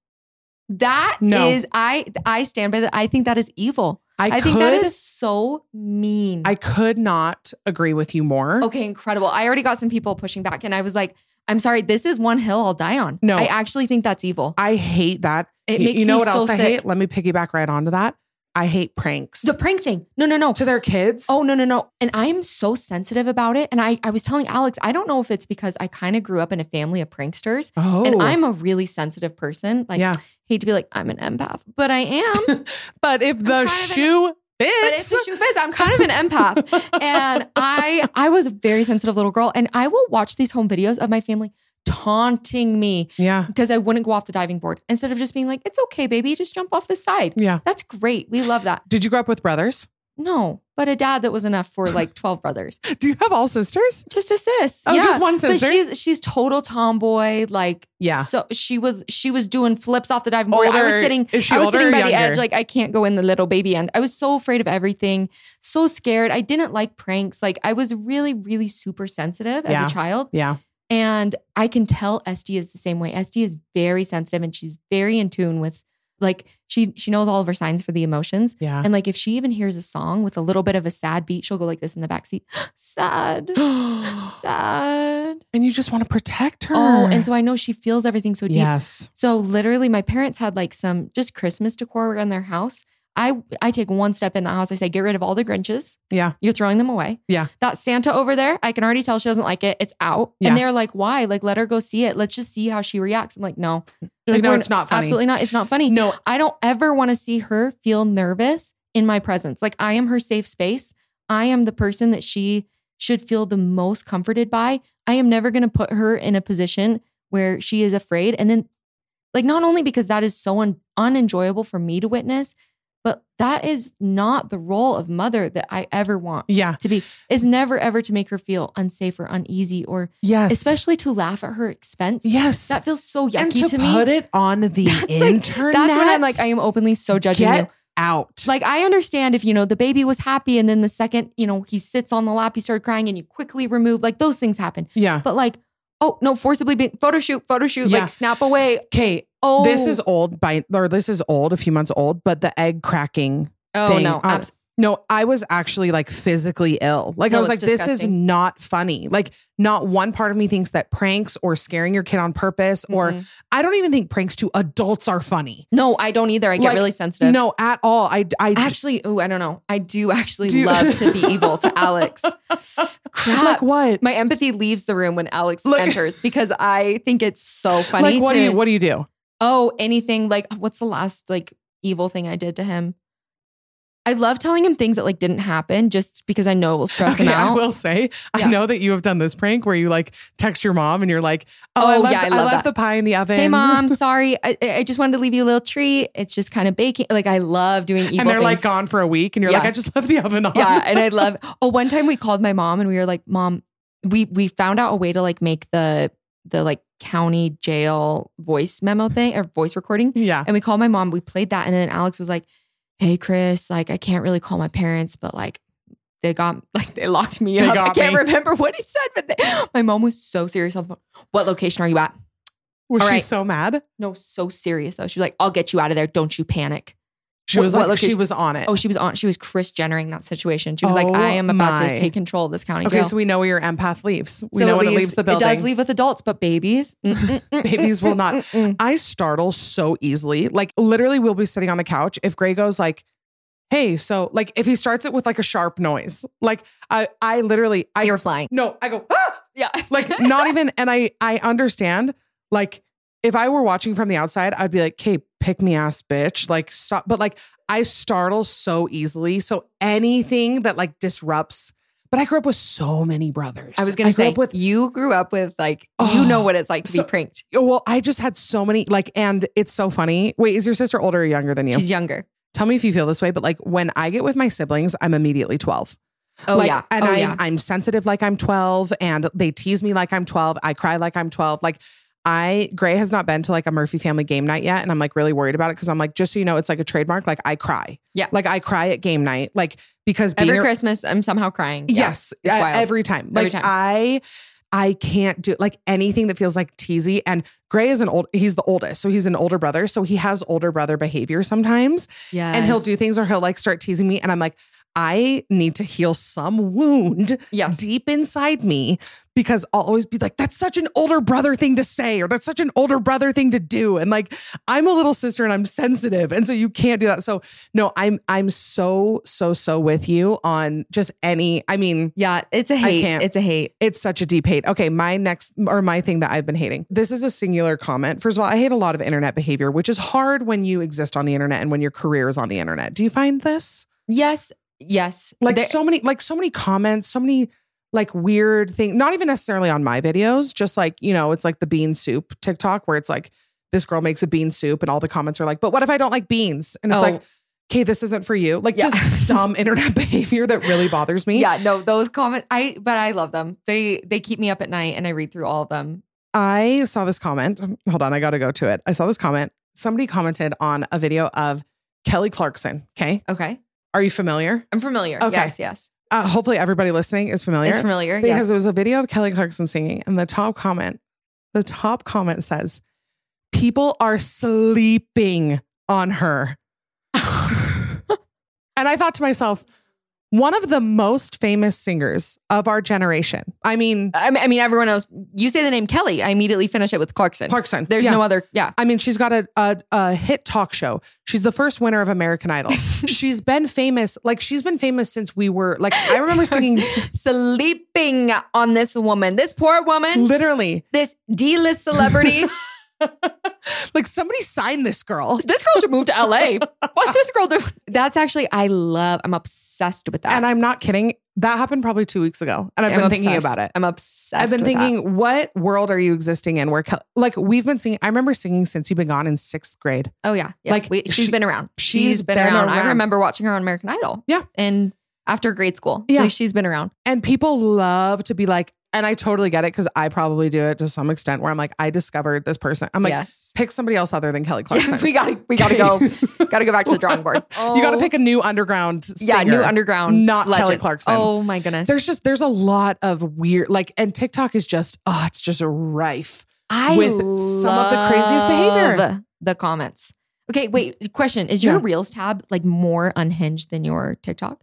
I stand by that. I think that is evil. I think that is so mean. I could not agree with you more. Okay, incredible. I already got some people pushing back and I was like, I'm sorry, this is one hill I'll die on. No. I actually think that's evil. I hate that. It makes you know me what so else sick. I hate? Let me piggyback right onto that. I hate pranks. The prank thing. No. To their kids? Oh, no. And I'm so sensitive about it. And I was telling Alex, I don't know if it's because I kind of grew up in a family of pranksters. Oh. And I'm a really sensitive person. Like, hate to be like, I'm an empath, but I am. But if the shoe fits, I'm kind of an empath. And I was a very sensitive little girl. And I will watch these home videos of my family taunting me Yeah. because I wouldn't go off the diving board instead of just being like, it's okay, baby, just jump off the side. Yeah. That's great. We love that. Did you grow up with brothers? No, but a dad that was enough for like 12 brothers. Do you have all sisters? Just a sis. Oh, just one sister? But she's total tomboy. Like, Yeah. So she was doing flips off the diving board. I was Older- sitting, is she I was older sitting or by the edge. younger? Like, I can't go in the little baby end. I was so afraid of everything, so scared. I didn't like pranks. Like, I was really, really super sensitive as Yeah. a child. Yeah. And I can tell Esty is the same way. Esty is very sensitive and she's very in tune with, like, she knows all of her signs for the emotions. Yeah. And like, if she even hears a song with a little bit of a sad beat, she'll go like this in the backseat. Sad, sad. And you just want to protect her. Oh, and so I know she feels everything so deep. Yes. So literally my parents had like some just Christmas decor around their house. I take one step in the house. I say, get rid of all the Grinches. Yeah. You're throwing them away. Yeah. That Santa over there, I can already tell she doesn't like it. It's out. Yeah. And they're like, why? Like, let her go see it. Let's just see how she reacts. I'm like, no. You're like, no, we're- it's not funny. Absolutely not. It's not funny. No. I don't ever want to see her feel nervous in my presence. Like, I am her safe space. I am the person that she should feel the most comforted by. I am never going to put her in a position where she is afraid. And then, like, not only because that is so unenjoyable for me to witness, but that is not the role of mother that I ever want Yeah. to be. Is never ever to make her feel unsafe or uneasy, or Yes. especially to laugh at her expense. Yes. That feels so yucky and to me. put it on the internet. That's when I'm like, I am openly so judging you. Get out. Like, I understand if, the baby was happy and then the second, he sits on the lap, he started crying and you quickly remove, like, those things happen. Yeah. But like, oh no, forcibly being photo shoot, Yeah. like snap away. Okay. Oh, This is old this is old, a few months old, but the egg cracking thing. no. No, I was actually like physically ill. Like, No, I was it's like, this is disgusting. not funny. Like, not one part of me thinks that pranks or scaring your kid on purpose, or I don't even think pranks to adults are funny. No, I don't either. I get Like, really sensitive. No, at all. I Actually, I don't know. I do actually Do you- love to be evil to Alex. Crap. Like what? My empathy leaves the room when Alex Like- enters because I think it's so funny. Like, what do you do? Oh, anything. Like, what's the last like evil thing I did to him? I love telling him things that like didn't happen just because I know it will stress him Okay, I out. will say, Yeah. I know that you have done this prank where you like text your mom and you're like, oh, Oh, I yeah, I love left that. the pie in the oven. Hey mom, sorry. I just wanted to leave you a little treat. It's just kind of baking. Like, I love doing evil and they're things. like gone for a week and you're Yeah. like, I just left the oven on. Yeah, and I love. Oh, one time we called my mom and we were like, Mom, we found out a way to like make the like county jail voice memo thing or voice recording. Yeah. And we called my mom. We played that, and then Alex was like, "Hey, Chris, like I can't really call my parents, but like they locked me They up. got I can't me." remember what he said, but my mom was so serious on the phone. What location are you at? Was All she right. so mad? No, so serious though. She was like, "I'll get you out of there. Don't you panic." She What- was what like, she location? was on it. Oh, she was Chris Jennering that situation. She was like, Oh, I am about my. to take control of this county Okay, jail. so we know where your empath leaves. We So know when it leaves the building. It does leave with adults, but babies. Babies will not. I startle so easily. Like, literally, we'll be sitting on the couch. If Gray goes like, hey, so like if he starts it with like a sharp noise, like I literally, You're flying. No, I go, ah! Yeah. Like not even, and I understand, like if I were watching from the outside, I'd be like, okay, pick me ass bitch, like stop. But like I startle so easily. So anything that like disrupts, but I grew up with so many brothers. I was going to say, grew up with, you grew up with like, Oh, you know what it's like to so- be pranked. well, I just had so many, like, and it's so funny. Wait, is your sister older or younger than you? She's younger. Tell me if you feel this way, but like when I get with my siblings, I'm immediately 12. Oh, Like, yeah. And Oh, yeah. I'm sensitive like I'm 12 and they tease me like I'm 12. I cry like I'm 12. Like Gray has not been to like a Murphy family game night yet. And I'm like really worried about it because I'm like, just so you know, it's like a trademark. Like I cry. Yeah. Like I cry at game night. Like because being Every Christmas, I'm somehow crying. Yeah. Yes. It's wild. Every time. Every Like time. I can't do like anything that feels like teasy. And Gray is he's the oldest. So he's an older brother. So he has older brother behavior sometimes. Yes. And he'll do things or he'll like start teasing me. And I'm like, I need to heal some wound Yes. deep inside me because I'll always be like, that's such an older brother thing to say, or that's such an older brother thing to do. And like, I'm a little sister and I'm sensitive. And so you can't do that. So no, I'm so with you on just Yeah, it's a hate. can't. It's a hate. it's such a deep hate. Okay, my thing that I've been hating. This is a singular comment. First of all, I hate a lot of internet behavior, which is hard when you exist on the internet and when your career is on the internet. Do you find this? Yes. Like There- so many comments, so many like weird thing, not even necessarily on my videos, just like, you know, it's like the bean soup TikTok where it's like this girl makes a bean soup and all the comments are like, but what if I don't like beans? And it's like, okay, this isn't for you. Like just dumb internet behavior that really bothers me. Yeah, no, those comments, but I love them. They keep me up at night and I read through all of them. I saw this comment. Hold on, I got to go to it. I saw this comment. Somebody commented on a video of Kelly Clarkson. Okay. Okay. Are you familiar? I'm familiar. Okay. Yes. Hopefully everybody listening is familiar. It's familiar. Because it was a video of Kelly Clarkson singing and the top comment says, people are sleeping on her. And I thought to myself, one of the most famous singers of our generation. I mean, everyone knows. You say the name Kelly, I immediately finish it with Clarkson. There's no other. Yeah. I mean, she's got a hit talk show. She's the first winner of American Idol. She's been famous. Like she's been famous since we were like, I remember singing sleeping on this woman, this poor woman, literally this D-list celebrity. Like somebody signed this girl. This girl should move to LA. What's this girl doing? That's actually, I'm obsessed with that. And I'm not kidding. That happened probably 2 weeks ago. And I've been thinking about it. I'm obsessed. I've been thinking, what world are you existing in where, like we've been singing, I remember singing Since You've Been Gone in 6th grade. Oh yeah. Like she's been around. She's been around. I remember watching her on American Idol. Yeah. And after grade school. Yeah. Like, she's been around. And people love to be like, and I totally get it because I probably do it to some extent where I'm like, I discovered this person. I'm like, pick somebody else other than Kelly Clarkson. we gotta go back to the drawing board. You gotta pick a new underground singer. New underground, not legend. Kelly Clarkson. Oh my goodness. There's a lot of weird, like, and TikTok is just, it's just rife with some of the craziest behavior. The comments. Okay, wait, question. Is your Reels tab like more unhinged than your TikTok?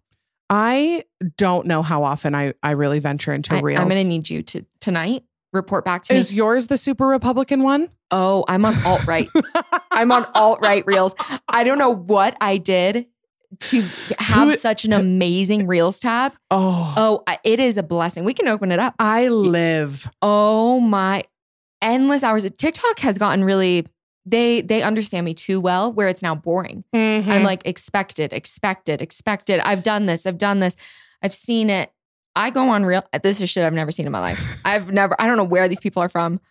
I don't know how often I really venture into Reels. I'm going to need you to tonight report back to me. Is yours the super Republican one? Oh, I'm on alt-right. I'm on alt-right Reels. I don't know what I did to have such an amazing Reels tab. Oh, it is a blessing. We can open it up. I live. Oh my, endless hours. TikTok has gotten really... They understand me too well where it's now boring. Mm-hmm. I'm like, expected. I've done this. I've seen it. I go on Reel. This is shit I've never seen in my life. I don't know where these people are from.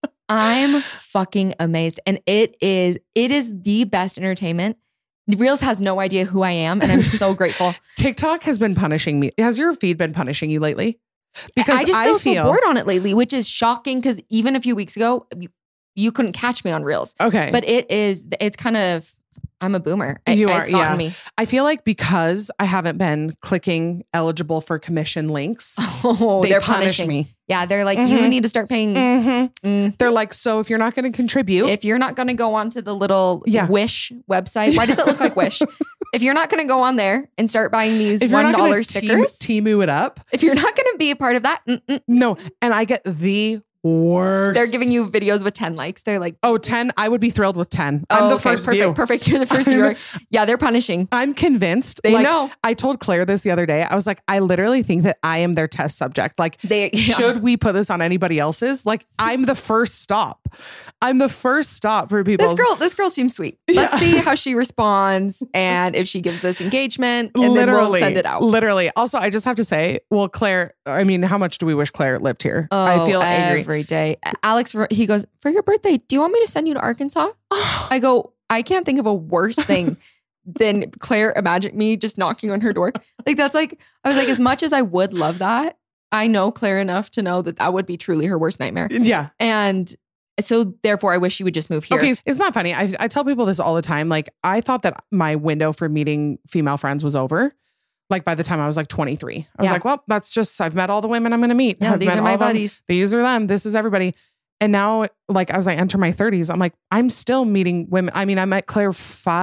I'm fucking amazed. And it is the best entertainment. Reels has no idea who I am. And I'm so grateful. TikTok has been punishing me. Has your feed been punishing you lately? Because I just feel so bored on it lately, which is shocking because even a few weeks ago, you couldn't catch me on Reels. Okay. But it's kind of, I'm a boomer. It's gotten me. I feel like because I haven't been clicking eligible for commission links, they're punish punishing me. Yeah, they're like, you need to start paying. They're like, so if you're not going to contribute. If you're not going to go onto the little Wish website, why does it look like Wish? If you're not going to go on there and start buying these $1 stickers. Temu it up. If you're not going to be a part of that. No, and I get the worst. They're giving you videos with 10 likes. They're like, 10. I would be thrilled with 10. I'm the first view. Perfect. You're the first viewer. Yeah, they're punishing. I'm convinced. They know. I told Claire this the other day. I was like, I literally think that I am their test subject. Like, should we put this on anybody else's? Like, I'm the first stop. I'm the first stop for people. This girl seems sweet. Let's see how she responds and if she gives this engagement, and then we'll send it out. Literally. Also, I just have to say, well, Claire, I mean, how much do we wish Claire lived here? I feel angry. Every day. Alex, he goes, for your birthday, do you want me to send you to Arkansas? I go, I can't think of a worse thing than Claire imagining me just knocking on her door. Like, that's like, I was like, as much as I would love that, I know Claire enough to know that would be truly her worst nightmare. Yeah. And so therefore I wish she would just move here. Okay. It's not funny. I tell people this all the time. Like, I thought that my window for meeting female friends was over. Like, by the time I was like 23, I was like, well, that's just, I've met all the women I'm going to meet. Yeah, these are my buddies. These are them. This is everybody. And now, like, as I enter my 30s, I'm like, I'm still meeting women. I mean, I met Claire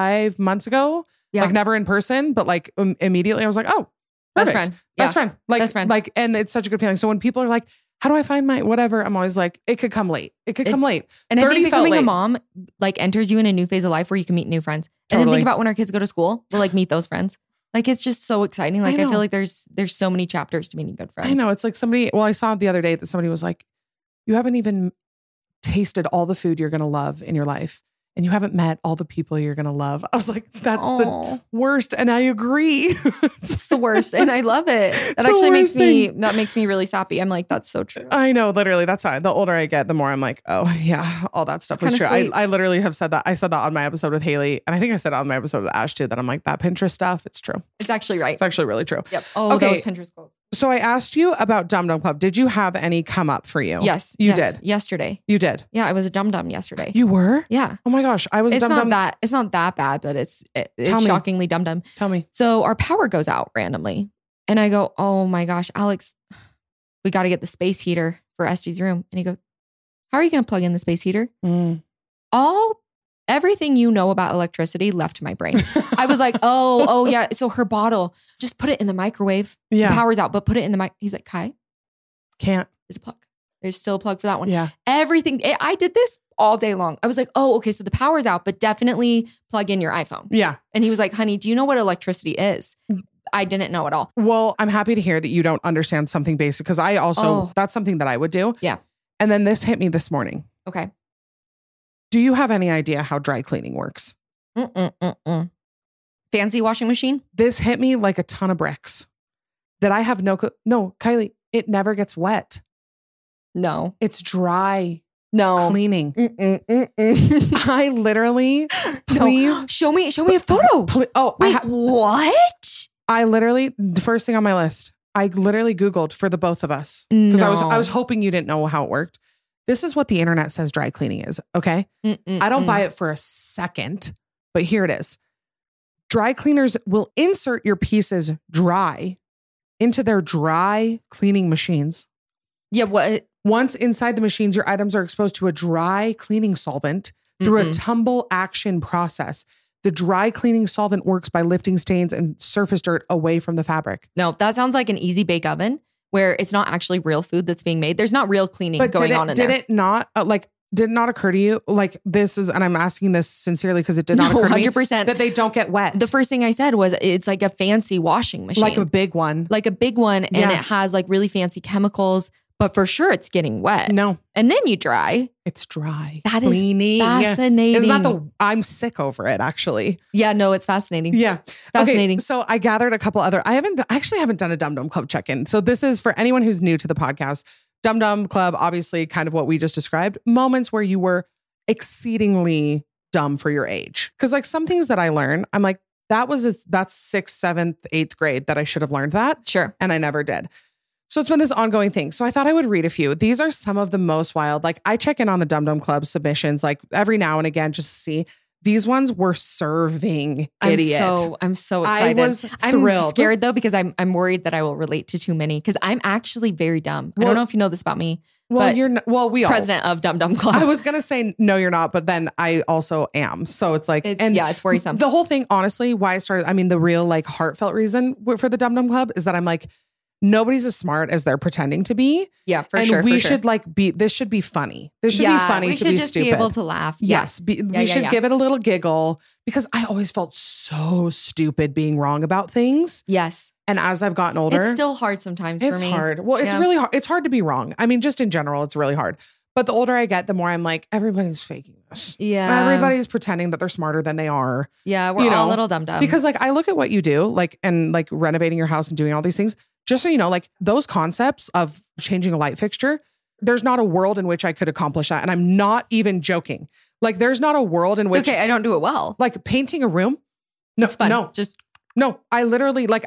5 months ago, like never in person, but like immediately I was like, oh, perfect. Best friend. Like, best friend. Like, and it's such a good feeling. So when people are like, how do I find my whatever? I'm always like, it could come late. It could come late. And I think becoming a mom like enters you in a new phase of life where you can meet new friends. And then think about when our kids go to school, we'll like meet those friends. Like, it's just so exciting. Like, I feel like there's so many chapters to meeting good friends. I know. It's like I saw the other day that somebody was like, you haven't even tasted all the food you're going to love in your life and you haven't met all the people you're going to love. I was like, that's the Aw. worst. And I agree. It's the worst. And I love it. That the actually worst that makes me really sappy. I'm like, that's so true. I know, literally. That's why the older I get, the more I'm like, oh yeah, all that stuff was kinda true. sweet. I literally have said that. I said that on my episode with Haley. And I think I said it on my episode with Ash too, that I'm like, that Pinterest stuff, it's true. It's actually right. It's actually really true. Yep. Oh, Okay. those Pinterest quotes. So I asked you about Dum Dum Club. Did you have any come up for you? Yes. You yes, did. yesterday. You did. Yeah, I was a dum dum yesterday. You were? Yeah. Oh my gosh. I was It's Dum not Dum. that it's not that bad, but it's Tell me. shockingly dum dum. Tell me. So our power goes out randomly, and I go, "Oh my gosh, Alex, we got to get the space heater for Estee's room." And he goes, "How are you going to plug in the space heater?" Everything you know about electricity left my brain. I was like, oh yeah. So her bottle, just put it in the microwave. Yeah. The power's out, but put it in the mic. He's like, Kai, Can't. there's a plug. There's still a plug for that one. Yeah. Everything. I did this all day long. I was like, oh, okay. So the power's out, but definitely plug in your iPhone. Yeah. And he was like, honey, do you know what electricity is? I didn't know at all. Well, I'm happy to hear that you don't understand something basic because I also, that's something that I would do. Yeah. And then this hit me this morning. Okay. Do you have any idea how dry cleaning works? Fancy washing machine? This hit me like a ton of bricks that I have no, Kylie, it never gets wet. No. It's dry No. cleaning. I literally, please. No. Show me a photo. Wait, what? I literally, the first thing on my list, I literally Googled for the both of us because I was hoping you didn't know how it worked. This is what the internet says dry cleaning is. Okay. I don't buy it for a second, but here it is. Dry cleaners will insert your pieces dry into their dry cleaning machines. Yeah. What? Once inside the machines, your items are exposed to a dry cleaning solvent through a tumble action process. The dry cleaning solvent works by lifting stains and surface dirt away from the fabric. No, that sounds like an easy bake oven where it's not actually real food that's being made. There's not real cleaning going on in there. Did it not did it not occur to you like this is, and I'm asking this sincerely because it did not occur to me 100% that they don't get wet. The first thing I said was it's like a fancy washing machine. Like a big one. And Yeah. it has like really fancy chemicals, but for sure it's getting wet. No. And then you dry. It's dry. That is cleaning. fascinating. Isn't that I'm sick over it actually. Yeah, no, it's fascinating. Yeah. Fascinating. Okay, so I gathered a couple other, I actually haven't done a Dum Dum Club check-in. So this is for anyone who's new to the podcast. Dum Dum Club, obviously kind of what we just described, moments where you were exceedingly dumb for your age. Cause like some things that I learned, I'm like, that's 6th, 7th, 8th grade that I should have learned that. Sure. And I never did. So it's been this ongoing thing. So I thought I would read a few. These are some of the most wild. Like I check in on the Dum Dum Club submissions like every now and again just to see. These ones were serving idiot. I'm so excited. I was thrilled. I'm scared though because I'm worried that I will relate to too many because I'm actually very dumb. I don't know if you know this about me. Well, but you're not, well, we all. President of Dum Dum Club. I was gonna say no, you're not, but then I also am. So it's like, it's worrisome. The whole thing, honestly, why I started. I mean, the real like heartfelt reason for the Dum Dum Club is that I'm like, nobody's as smart as they're pretending to be. Yeah, for and sure. we should like be. This should be funny. This should be funny to be just stupid. Be able to laugh. Yes, we should give it a little giggle because I always felt so stupid being wrong about things. Yes. And as I've gotten older, it's still hard sometimes for me. It's hard. Well, it's really hard. It's hard to be wrong. I mean, just in general, it's really hard. But the older I get, the more I'm like, everybody's faking this. Yeah. Everybody's pretending that they're smarter than they are. Yeah, we're all a little dumb. Because like I look at what you do, like and like renovating your house and doing all these things. Just so you know, like those concepts of changing a light fixture, there's not a world in which I could accomplish that. And I'm not even joking. Like there's not a world in which I don't do it well. Like painting a room. No, it's fun. No, I literally like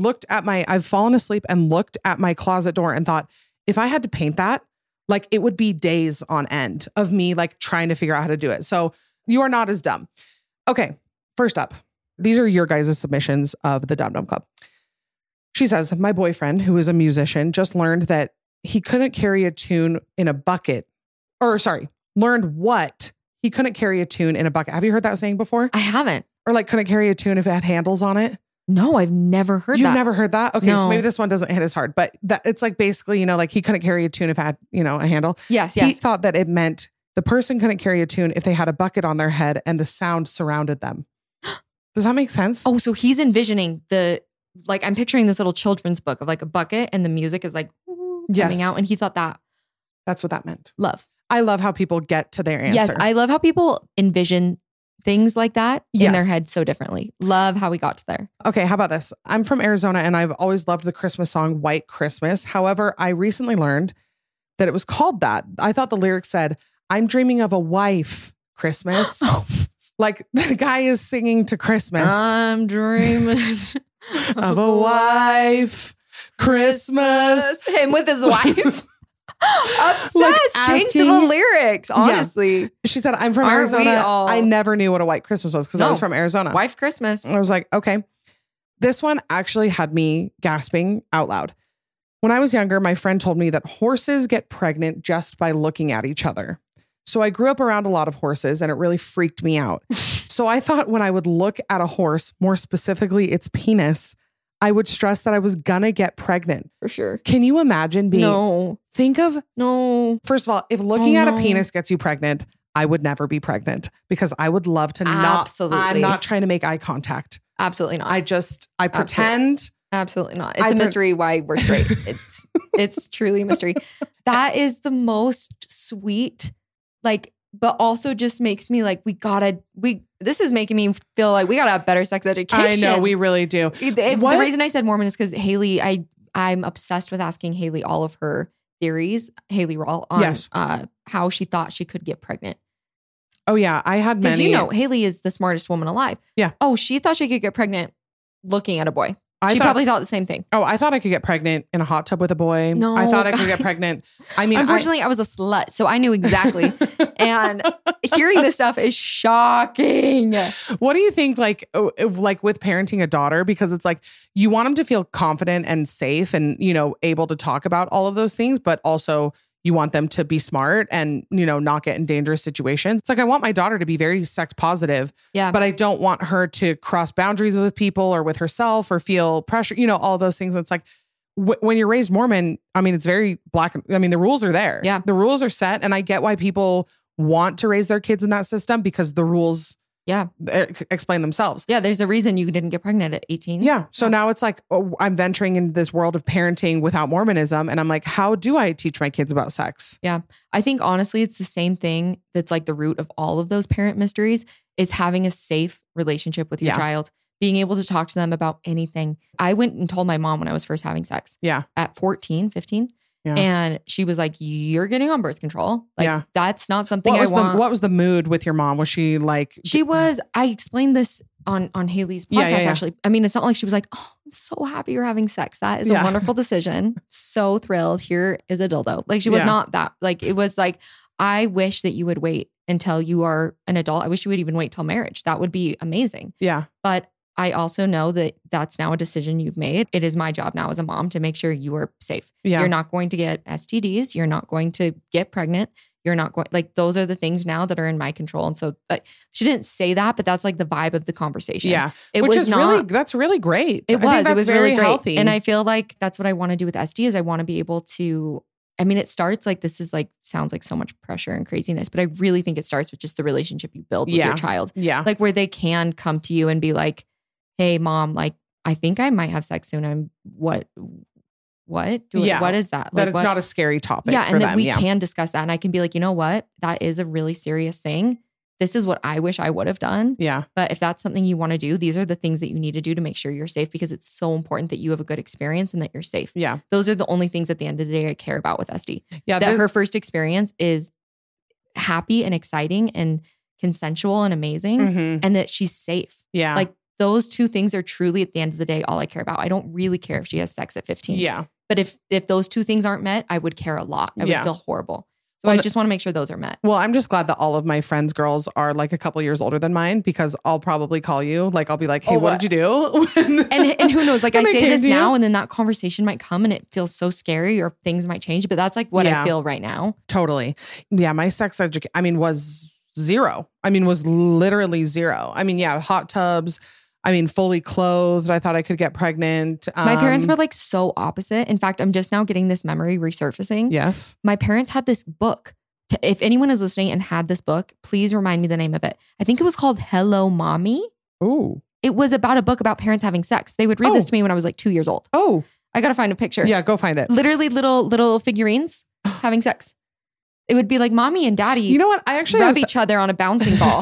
I've fallen asleep and looked at my closet door and thought, if I had to paint that, like it would be days on end of me like trying to figure out how to do it. So you are not as dumb. Okay. First up, these are your guys' submissions of the Dum Dum Club. She says, my boyfriend, who is a musician, just learned that he couldn't carry a tune in a bucket. Learned what? He couldn't carry a tune in a bucket. Have you heard that saying before? I haven't. Or like couldn't carry a tune if it had handles on it? No, I've never heard that. You've never heard that? Okay, No. so maybe this one doesn't hit as hard, but that it's like basically, like he couldn't carry a tune if it had, a handle. Yes. He thought that it meant the person couldn't carry a tune if they had a bucket on their head and the sound surrounded them. Does that make sense? Oh, so he's envisioning I'm picturing this little children's book of like a bucket and the music is like coming out. And he thought that's what that meant. Love. I love how people get to their answer. Yes, I love how people envision things like that in their Yes. head so differently. Love how we got to there. Okay, how about this? I'm from Arizona and I've always loved the Christmas song White Christmas. However, I recently learned that it was called that. I thought the lyrics said, I'm dreaming of a wife Christmas. Like the guy is singing to Christmas. I'm dreaming of a wife Christmas. Him with his wife. Obsessed. Like Change to the asking- lyrics, honestly. She said, I'm from Aren't we Arizona. all- I never knew what a white Christmas was because I No. was from Arizona. Wife Christmas. I was like, okay. This one actually had me gasping out loud. When I was younger, my friend told me that horses get pregnant just by looking at each other. So I grew up around a lot of horses and it really freaked me out. So I thought when I would look at a horse, more specifically its penis, I would stress that I was gonna get pregnant. For sure. Can you imagine being, No. think of, No. first of all, if looking at a no. penis gets you pregnant, I would never be pregnant because I would love to Absolutely. I'm not trying to make eye contact. Absolutely not. I pretend. Absolutely not. It's I a pre- mystery why we're straight. It's truly a mystery. That is the most sweet, like, but also just makes me like, this is making me feel like we gotta have better sex education. I know, we really do. The What? reason I said Mormon is because Haley, I'm obsessed with asking Haley all of her theories, Haley Rawl, on Yes. how she thought she could get pregnant. Oh yeah, I had Because many. Haley is the smartest woman alive. Yeah. Oh, she thought she could get pregnant looking at a boy. She probably thought the same thing. Oh, I thought I could get pregnant in a hot tub with a boy. No, I thought I could get guys. pregnant. I mean, Unfortunately, I was a slut, so I knew exactly. And hearing this stuff is shocking. what do you think? Like with parenting a daughter, because it's like you want them to feel confident and safe, and able to talk about all of those things, but also you want them to be smart and not get in dangerous situations. It's like I want my daughter to be very sex positive, Yeah. but I don't want her to cross boundaries with people or with herself or feel pressure. All those things. It's like when you're raised Mormon, I mean, it's very black. I mean, the rules are there. Yeah. The rules are set. And I get why people want to raise their kids in that system because the rules explain themselves. Yeah, there's a reason you didn't get pregnant at 18. Yeah. So now it's like, I'm venturing into this world of parenting without Mormonism. And I'm like, how do I teach my kids about sex? Yeah. I think honestly, it's the same thing that's like the root of all of those parent mysteries. It's having a safe relationship with your child, being able to talk to them about anything. I went and told my mom when I was first having sex. Yeah. At 14, 15. Yeah. And she was like, you're getting on birth control. Like, that's not something What I was want. what was the mood with your mom? Was she like, I explained this on Haley's podcast, actually. I mean, it's not like she was like, oh, I'm so happy you're having sex. That is a wonderful decision. So thrilled. Here is a dildo. Like, she was not that. Like, it was like, I wish that you would wait until you are an adult. I wish you would even wait till marriage. That would be amazing. Yeah. But I also know that that's now a decision you've made. It is my job now as a mom to make sure you are safe. Yeah. You're not going to get STDs. You're not going to get pregnant. You're not going, like, those are the things now that are in my control. And so she didn't say that, but that's like the vibe of the conversation. Yeah. It Which was is not, really, that's really great. it was very really great. healthy. And I feel like that's what I want to do with SD is I want to be able to, I mean, it starts like, this is like, sounds like so much pressure and craziness, but I really think it starts with just the relationship you build with your child. Yeah. Like where they can come to you and be like, hey mom, like, I think I might have sex soon. What is that? That Like, it's what? not a scary topic Yeah. for And that them. we can discuss that. And I can be like, you know what? That is a really serious thing. This is what I wish I would have done. Yeah. But if that's something you want to do, these are the things that you need to do to make sure you're safe, because it's so important that you have a good experience and that you're safe. Yeah. Those are the only things at the end of the day I care about with SD. Yeah. That her first experience is happy and exciting and consensual and amazing, Mhm. and that she's safe. Yeah. Like those two things are truly at the end of the day all I care about. I don't really care if she has sex at 15. Yeah. But if those two things aren't met, I would care a lot. I would Yeah. feel horrible. So Well, I just want to make sure those are met. Well, I'm just glad that all of my friends' girls are like a couple years older than mine, because I'll probably call you. Like, I'll be like, hey, Oh, what did you do? And who knows, like I When they say came this to you? now and then that conversation might come and it feels so scary or things might change, but that's like what Yeah. I feel right now. Totally. Yeah. My sex education, was zero. Was literally zero. Hot tubs. Fully clothed. I thought I could get pregnant. My parents were like so opposite. In fact, I'm just now getting this memory resurfacing. Yes. My parents had this book. If anyone is listening and had this book, please remind me the name of it. I think it was called Hello Mommy. Ooh. It was about a book about parents having sex. They would read this to me when I was like 2 years old. Oh. I got to find a picture. Yeah, go find it. Literally little figurines having sex. It would be like mommy and daddy You know what? I actually rub have each other on a bouncing ball.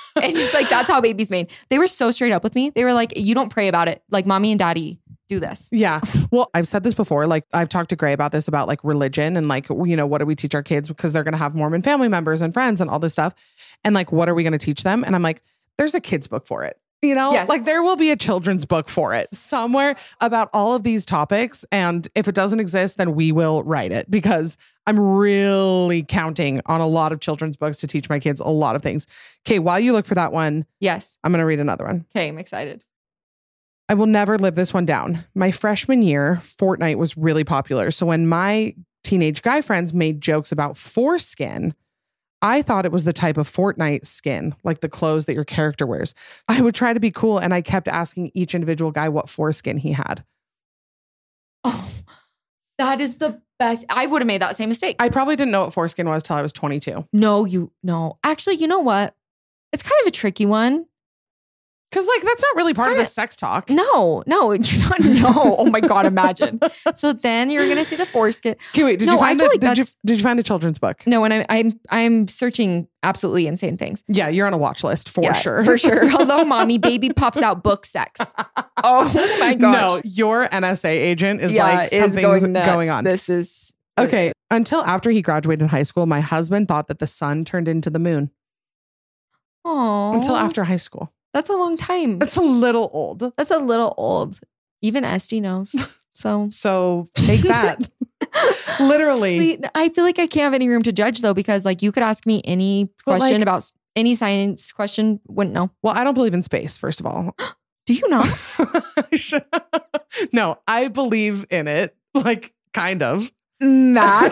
And it's like, that's how baby's made. They were so straight up with me. They were like, you don't pray about it. Like mommy and daddy do this. Yeah. Well, I've said this before. Like I've talked to Gray about this, about like religion and like, you know, what do we teach our kids? Because they're going to have Mormon family members and friends and all this stuff. And like, what are we going to teach them? And I'm like, there's a kid's book for it. You know, Yes. like there will be a children's book for it somewhere about all of these topics. And if it doesn't exist, then we will write it, because I'm really counting on a lot of children's books to teach my kids a lot of things. Okay. While you look for that one, Yes. I'm going to read another one. Okay. I'm excited. I will never live this one down. My freshman year, Fortnite was really popular. So when my teenage guy friends made jokes about foreskin, I thought it was the type of Fortnite skin, like the clothes that your character wears. I would try to be cool, and I kept asking each individual guy what foreskin he had. Oh, that is the best. I would have made that same mistake. I probably didn't know what foreskin was till I was 22. No. Actually, you know what? It's kind of a tricky one. Because like that's not really part of the sex talk. No, you're not. No. Oh my God, imagine. So then you're gonna see the foreskin. Okay, wait. Did No, you find I feel the, like did you find the children's book? No, and I'm searching absolutely insane things. Yeah, you're on a watch list for sure. For sure. Hello, mommy. Baby pops out book sex. Oh my gosh. No, your NSA agent is like something's going on. This is okay. Until after he graduated high school, my husband thought that the sun turned into the moon. Oh. Until after high school. That's a long time. That's a little old. That's a little old. Even Esty knows. So take that. Literally. Sweet. I feel like I can't have any room to judge though, because like you could ask me any question about any science question, wouldn't know. Well, I don't believe in space, first of all. Do you not? No, I believe in it. Like, kind of. Matt?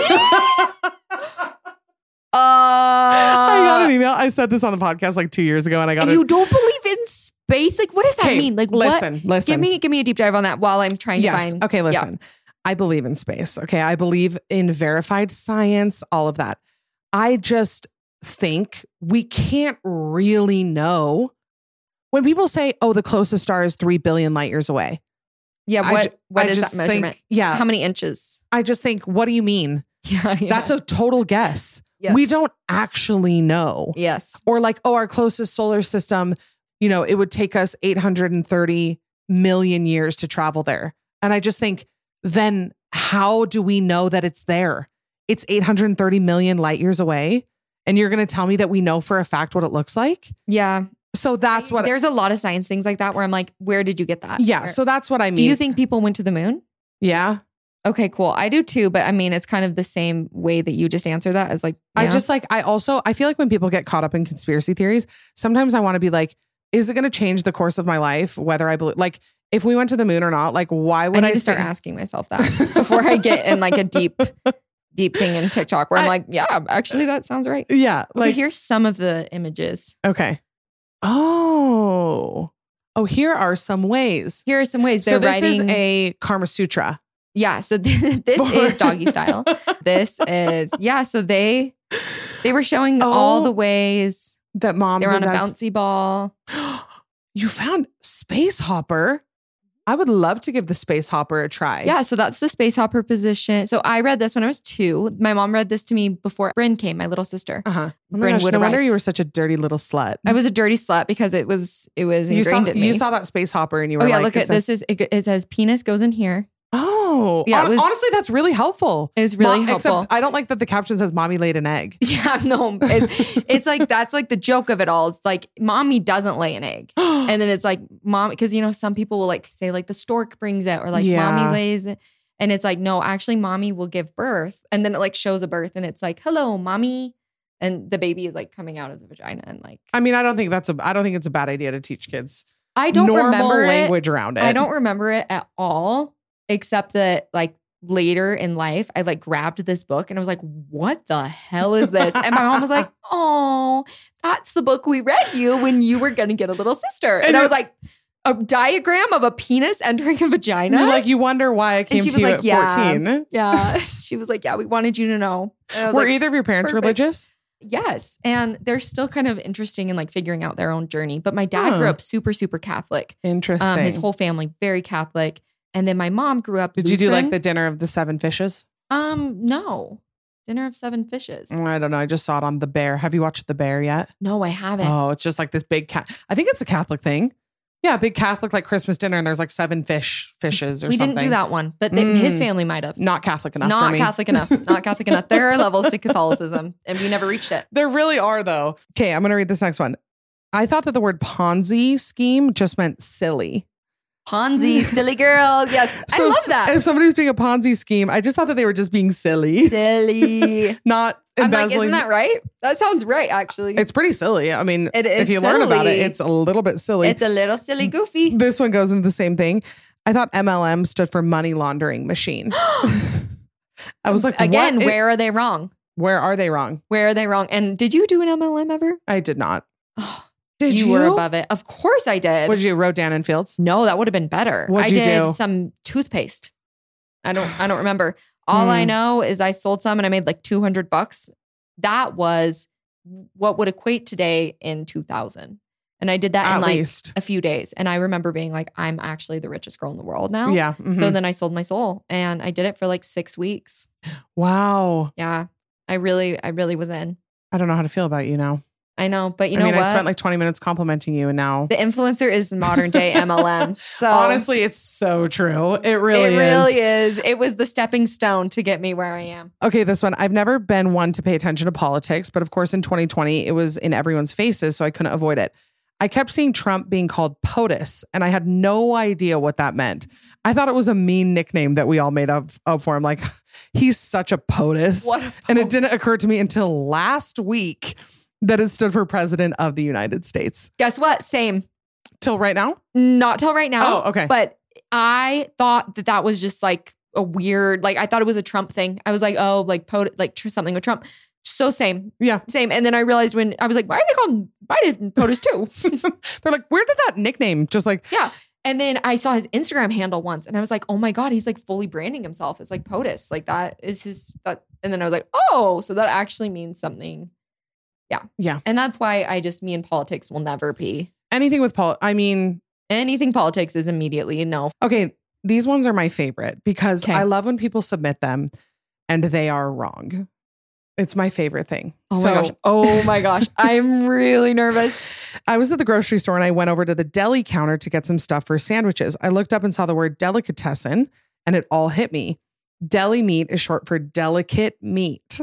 I got an email. I said this on the podcast like 2 years ago, and I got You don't believe in space? Like, what does that mean? Like, listen. Give me a deep dive on that while I'm trying to find. Okay, listen. Yeah. I believe in space. Okay, I believe in verified science, all of that. I just think we can't really know. When people say, "Oh, the closest star is 3 billion light years away," yeah, what is that measurement? How many inches? I just think, what do you mean? Yeah. That's a total guess. Yes. We don't actually know. Yes. Or like, oh, our closest solar system, you know, it would take us 830 million years to travel there. And I just think, then how do we know that it's there? It's 830 million light years away. And you're going to tell me that we know for a fact what it looks like? Yeah. So that's what... There's a lot of science things like that where I'm like, where did you get that? Yeah. So that's what I mean. Do you think people went to the moon? Yeah. Okay, cool. I do too. But I mean, it's kind of the same way that you just answer that as like, I feel like when people get caught up in conspiracy theories, sometimes I want to be like, is it going to change the course of my life? Whether I believe, like, if we went to the moon or not, like, why would I need to start asking myself that before I get in like a deep thing in TikTok where I'm like, yeah, actually that sounds right. Yeah. Like, here's some of the images. Okay. Oh, here are some ways. Here are some ways. So this is a Karma Sutra. Yeah. So this is doggy style. This is, yeah. So they were showing all the ways that moms they're on a bouncy ball. You found Space Hopper. I would love to give the Space Hopper a try. Yeah. So that's the Space Hopper position. So I read this when I was 2. My mom read this to me before Bryn came, my little sister. Oh my gosh, no wonder you were such a dirty little slut. I was a dirty slut because it was ingrained in me. You saw that Space Hopper and you were like, look at this. It says penis goes in here. Oh, yeah. Honestly, that's really helpful. It's really helpful. Except I don't like that the caption says "Mommy laid an egg." Yeah, no, it's like that's like the joke of it all. It's like mommy doesn't lay an egg, and then it's like mom, because you know some people will like say like the stork brings it, or like mommy lays it, and it's like no, actually mommy will give birth, and then it like shows a birth, and it's like hello, mommy, and the baby is like coming out of the vagina, and like I mean I don't think it's a bad idea to teach kids. I don't remember language around it. I don't remember it at all. Except that like later in life, I like grabbed this book and I was like, what the hell is this? And my mom was like, oh, that's the book we read you when you were going to get a little sister. And I was like, a diagram of a penis entering a vagina? You're like, you wonder why I came to you like, at 14. Yeah. She was like, yeah, we wanted you to know. Were either of your parents religious? Yes. And they're still kind of interesting in like figuring out their own journey. But my dad grew up super, super Catholic. Interesting. His whole family, very Catholic. And then my mom grew up Did Lutheran. you do like the dinner of the 7 fishes? No. Dinner of Seven Fishes. I don't know. I just saw it on The Bear. Have you watched The Bear yet? No, I haven't. Oh, it's just like this big cat. I think it's a Catholic thing. Yeah, big Catholic like Christmas dinner, and there's like 7 fishes or we something. didn't do that one, but his family might have. Not Catholic enough. Not for me. Catholic enough. Not Catholic enough. There are levels to Catholicism, and we never reached it. There really are, though. Okay, I'm going to read this next one. I thought that the word Ponzi scheme just meant silly. Ponzi, silly girl. Yes, I love that. If somebody was doing a Ponzi scheme, I just thought that they were just being silly. Silly. Not I'm like, embezzling. isn't that right? That sounds right, actually. It's pretty silly. I mean, It is if you learn about it, silly. it's a little bit silly. It's a little silly goofy. This one goes into the same thing. I thought MLM stood for money laundering machine. I was like, Again, what? where are they wrong? Where are they wrong? Where are they wrong? And did you do an MLM ever? I did not. Oh, Did you? you were above it. Of course I did. What did you do? Rodan and Fields? No, that would have been better. What'd I you did do? some toothpaste. I don't remember. All I know is I sold some and I made like $200. That was what would equate today in 2000. And I did that At in like least. a few days. And I remember being like, I'm actually the richest girl in the world now. Yeah. So mhm. then I sold my soul and I did it for like 6 weeks. Wow. Yeah. I really was in. I don't know how to feel about you now. I know, but you I know mean, what? I spent like 20 minutes complimenting you, and now the influencer is the modern day MLM. So honestly, it's so true. It really it really is. It was the stepping stone to get me where I am. Okay, this one. I've never been one to pay attention to politics, but of course in 2020, it was in everyone's faces, so I couldn't avoid it. I kept seeing Trump being called POTUS, and I had no idea what that meant. I thought it was a mean nickname that we all made up for him. Like, he's such a POTUS. What a And it didn't occur to me until last week that it stood for President of the United States. Guess what? Same. Till right now? Not till right now. Oh, okay. But I thought that was just like a weird, like I thought it was a Trump thing. I was like, oh, like something with Trump. So same. Yeah. Same. And then I realized when I was like, why are they called Biden POTUS too? They're like, where did that nickname just like, Yeah. And then I saw his Instagram handle once and I was like, oh my God, he's like fully branding himself. It's like POTUS. Like that is his, that. And then I was like, oh, so that actually means something. Yeah. Yeah. And that's why me and politics will never be. anything with Anything politics is immediately no. Okay, these ones are my favorite because Okay. I love when people submit them and they are wrong. It's my favorite thing. Oh my gosh. Oh my gosh. I'm really nervous. I was at the grocery store and I went over to the deli counter to get some stuff for sandwiches. I looked up and saw the word delicatessen and it all hit me. Deli meat is short for delicate meat.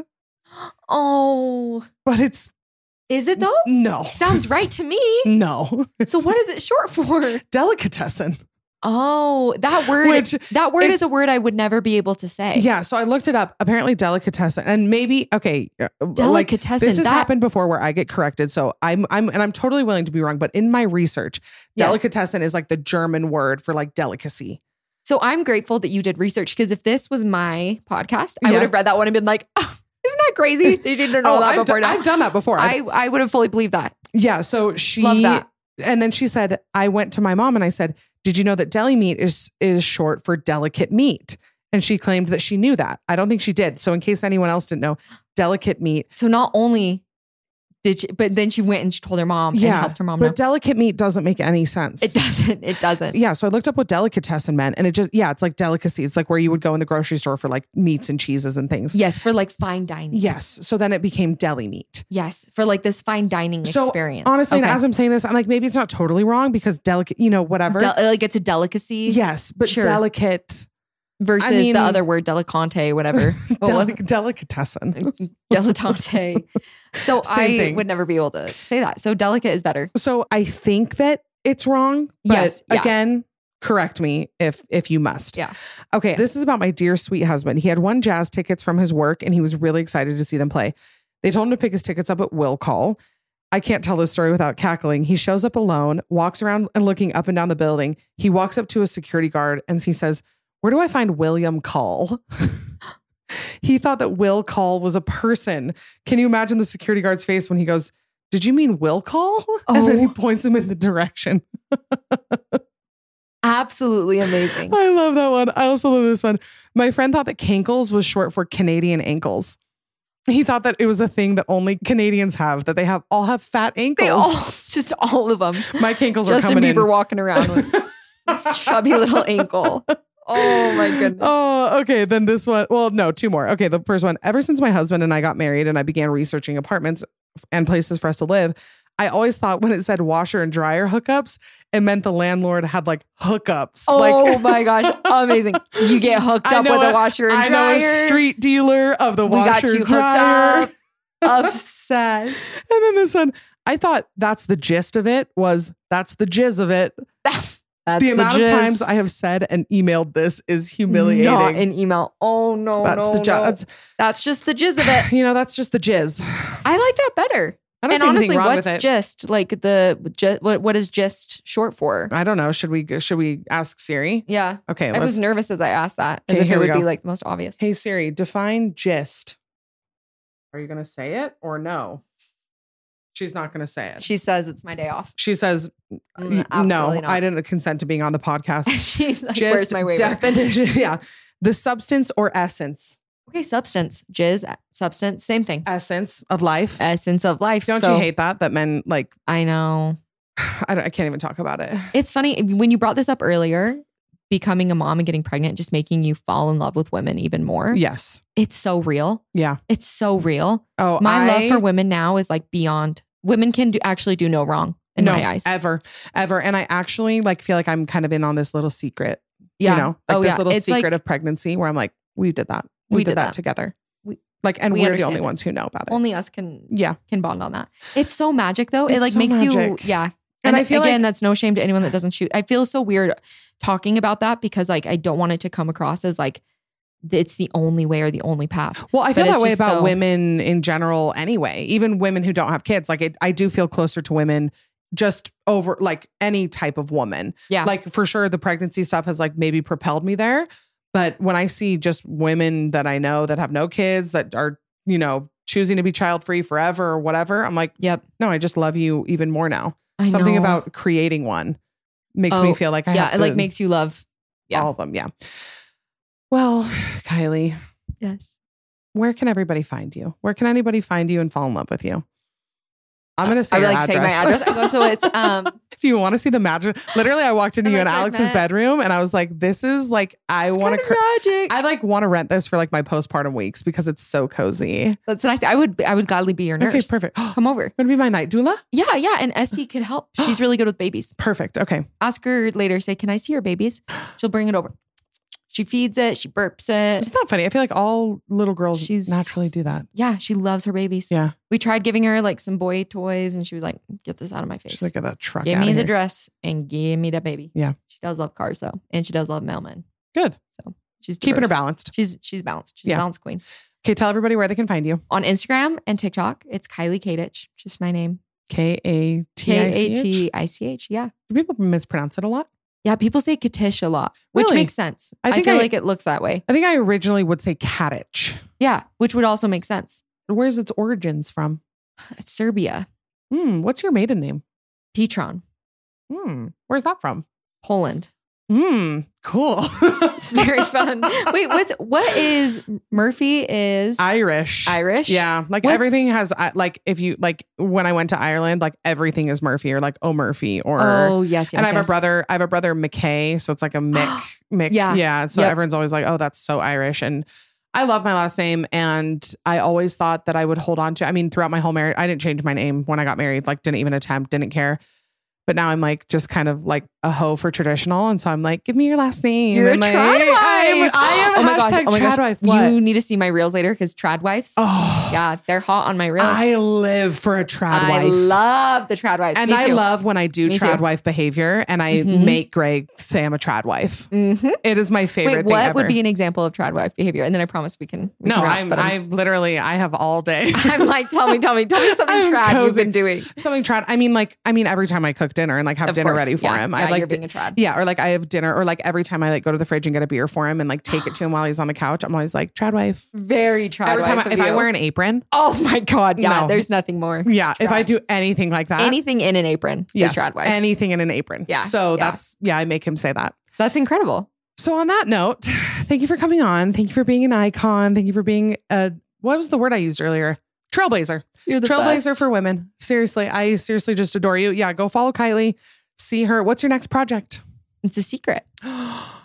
Oh. But it's Is it though? no. Sounds right to me. No. So what is it short for? Delicatessen. Oh, that word. That word it's- is a word I would never be able to say. Yeah, so I looked it up. Apparently, delicatessen, and maybe Delicatessen, this has that- happened before where I get corrected. So I'm totally willing to be wrong. But in my research, Yes. delicatessen is like the German word for like delicacy. So I'm grateful that you did research because if this was my podcast, I Yeah. would have read that one and been like, oh, isn't that crazy? They didn't know that before. now. I've done that before. I would have fully believed that. Yeah. So she Love that. and then she said, I went to my mom and I said, did you know that deli meat is short for delicate meat? And she claimed that she knew that. I don't think she did. So in case anyone else didn't know, delicate meat. So not only did she, but then she went and she told her mom and helped her mom know. But delicate meat doesn't make any sense. It doesn't. It doesn't. Yeah. So I looked up what delicatessen meant and it just, it's like delicacy. It's like where you would go in the grocery store for like meats and cheeses and things. Yes, for like fine dining. Yes. So then it became deli meat. Yes, for like this fine dining So experience. honestly, and Okay. as I'm saying this, I'm like, maybe it's not totally wrong because delicate, whatever. Like it's a delicacy. Yes. But Sure. delicate. Versus I mean- the other word, delicante, whatever. What was it? Delicatessen. Dilettante. So Same I thing. would never be able to say that. So delicate is better. So I think that it's wrong. But Yes, yeah. again, correct me if you must. Yeah. Okay. This is about my dear sweet husband. He had won jazz tickets from his work and he was really excited to see them play. They told him to pick his tickets up at Will Call. I can't tell this story without cackling. He shows up alone, walks around and looking up and down the building. He walks up to a security guard and he says, where do I find William Call? He thought that Will Call was a person. Can you imagine the security guard's face when he goes, did you mean Will Call? And then he points him in the direction. Absolutely amazing. I love that one. I also love this one. My friend thought that cankles was short for Canadian ankles. He thought that it was a thing that only Canadians have, that they all have fat ankles. Just all of them. My cankles are Justin coming Bieber in. walking around with this chubby little ankle. Oh my goodness. Oh, okay. Then this one. Well, no, two more. Okay. The first one. Ever since my husband and I got married and I began researching apartments and places for us to live, I always thought when it said washer and dryer hookups, it meant the landlord had like hookups. Oh my gosh. Amazing. You get hooked up with a washer and dryer. I know a street dealer of the washer and dryer. Hooked up. Obsessed. And then this one, I thought that's the gist of it that's the jizz of it. The amount of times I have said and emailed this is humiliating. Not an email. Oh no, that's just the jizz of it. You know, that's just the jizz. I like that better. I don't see anything wrong with it. What's just like what is just short for? I don't know. Should we ask Siri? Yeah. Okay. I was nervous as I asked that, as Okay, if here it we would go. be like the most obvious. Hey Siri, define gist. Are you going to say it or no? She's not going to say it. She says it's my day off. She says, no, not. I didn't consent to being on the podcast. She's like, Gist, where's my waiver? definition. Yeah. The substance or essence. Okay, substance, jizz, substance, same thing. Essence of life. Essence of life. Don't you hate that men like, I know. I can't even talk about it. It's funny when you brought this up earlier, becoming a mom and getting pregnant, just making you fall in love with women even more. Yes. It's so real. Yeah. It's so real. Oh, my love for women now is like beyond. Women can actually do no wrong in my eyes. Ever. And I actually like feel like I'm kind of in on this little secret. Yeah. You know, like this little It's secret like, of pregnancy where I'm like, we did that. We did that together. We we're the understand only it. ones who know about it. Only us can Yeah. can bond on that. It's so magic though. It It's like so makes magic. you, yeah. And And I feel again, like- that's no shame to anyone that doesn't shoot. I feel so weird talking about that because like I don't want it to come across as like it's the only way or the only path. Well, I feel But that it's way just about so- women in general anyway, even women who don't have kids. Like I do feel closer to women just over like any type of woman. Yeah. Like for sure the pregnancy stuff has like maybe propelled me there. But when I see just women that I know that have no kids that are, you know, choosing to be child free forever or whatever, I'm like, Yep. no, I just love you even more now. I Something know. about creating one makes me feel like I have it to, like makes you love. Yeah. all of them. Yeah. Well, Kylie, Yes. where can everybody find you? Where can anybody find you and fall in love with you? I'm going to say I would your like say address. my address. I go, so it's If you want to see the magic, literally, I walked into And you in that's where I Alex's met. bedroom and I was like, this is like, I want to, magic. I like want to rent this for like my postpartum weeks because it's so cozy. That's nice. I would gladly be your nurse. Okay, perfect. Come over. Gonna be my night doula? Yeah, yeah. And Esty could help. She's really good with babies. Perfect. Okay. Ask her later, say, can I see your babies? She'll bring it over. She feeds it, she burps it. It's not funny. I feel like all little girls She's- naturally do that. Yeah, she loves her babies. Yeah. We tried giving her like some boy toys and she was like, get this out of my face. She's like, get that truck Give out me of the here. dress and give me the baby. Yeah. She does love cars though. And she does love mailmen. Good. So she's Keeping her diverse. balanced. She's balanced. She's Yeah. a balanced queen. Okay. Tell everybody where they can find you. On Instagram and TikTok, it's Kylie Kadich. Just my name. Katich. Katich. Yeah. Do people mispronounce it a lot? Yeah, people say Katish a lot, which Really? makes sense. I I, think feel I- like it looks that way. I think I originally would say Katich. Yeah, which would also make sense. Where's its origins from? It's Serbia, What's your maiden name? Petron, Where's that from? Poland. Cool. It's very fun. Wait, what is Murphy is Irish. Irish? Yeah. Like What's- everything has, like if you, like when I went to Ireland, like everything is Murphy or like O'Murphy or. Oh, yes, yes. And I have yes. I have a brother McKay. So it's like a Mick. Yeah. Yeah. So Yep. everyone's always like, oh, that's so Irish. And I love my last name. And I always thought that I would hold on to, I mean, throughout my whole marriage, I didn't change my name when I got married, like didn't even attempt, didn't care. But now I'm like just kind of like a hoe for traditional. And so I'm like, give me your last name. You're a and like, tradwife. I am Oh my gosh. hashtag Oh my gosh. tradwife. What? You need to see my reels later because tradwives. Oh, Yeah, they're hot on my reels. I live for a trad I wife. love the trad wives. And Me I too. love when I do Me trad too. wife behavior and I Mhm. make Greg say I'm a trad wife. Mhm. It is my favorite Wait, thing what ever. would be an example of trad wife behavior? And then I promise we can. No, wrap, but I literally have all day. I'm like, tell me something I'm trad you've cozy. been doing. Something trad. I mean, every time I cook dinner and like have Of dinner course, ready for yeah. him, Yeah, I like you're being a trad. Yeah, or like I have dinner, or like every time I like go to the fridge and get a beer for him and like take it to him while he's on the couch, I'm always like trad wife. Very trad Every time wife if of I you. wear an apron, Oh my God. Yeah, No. there's nothing more. yeah, if I Trad. do anything like that, Anything in an apron yes, is trad wife. anything in an apron. Yeah, So yeah. that's I make him say that. That's incredible. So on that note, thank you for coming on. Thank you for being an icon. Thank you for being what was the word I used earlier? Trailblazer. You're the Trailblazer best. for women. Seriously. I seriously just adore you. Yeah. Go follow Kylie. See her. What's your next project? It's a secret.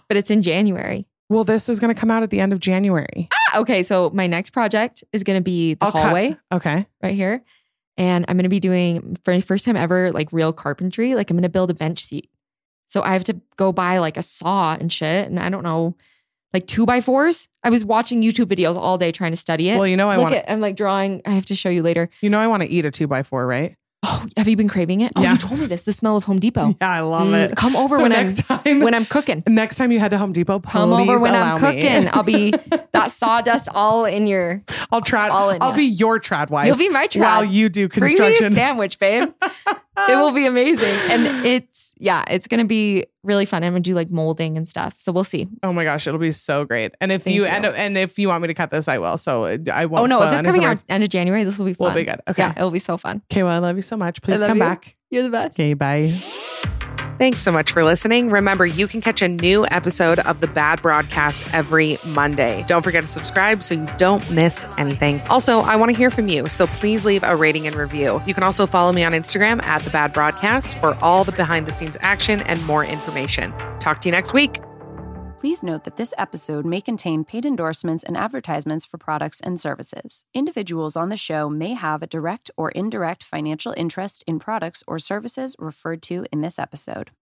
but it's in January. Well, this is going to come out at the end of January. Okay, so my next project is going to be the hallway. Okay. Right here. And I'm going to be doing, for the first time ever, like real carpentry. Like I'm going to build a bench seat. So I have to go buy like a saw and shit. And I don't know, like 2x4s. I was watching YouTube videos all day trying to study it. Well, you know, I'm like drawing. I have to show you later. You know, I want to eat a 2x4, right? Oh, have you been craving it? Oh, Yeah. you told me this. The smell of Home Depot. Yeah, I love it. Come over So when when I'm cooking. Next time you head to Home Depot, please Come over when allow I'm cooking. me. I'll be that sawdust all in your. I'll be your trad wife. You'll be my trad while you do Bring me construction. a sandwich, babe. It will be amazing. And it's going to be really fun. I'm going to do like molding and stuff. So we'll see. Oh my gosh, it'll be so great. And if you end up, and if you want me to cut this, I will. So I won't. Oh no, if spoil it's any coming out stories. end of January, this will be fun. Will be good. Okay. Yeah, it'll be so fun. Okay, well, I love you so much. Please I love come you. back. You're the best. Okay, bye. Thanks so much for listening. Remember, you can catch a new episode of The Bad Broadcast every Monday. Don't forget to subscribe so you don't miss anything. Also, I want to hear from you, so please leave a rating and review. You can also follow me on Instagram at The Bad Broadcast for all the behind-the-scenes action and more information. Talk to you next week. Please note that this episode may contain paid endorsements and advertisements for products and services. Individuals on the show may have a direct or indirect financial interest in products or services referred to in this episode.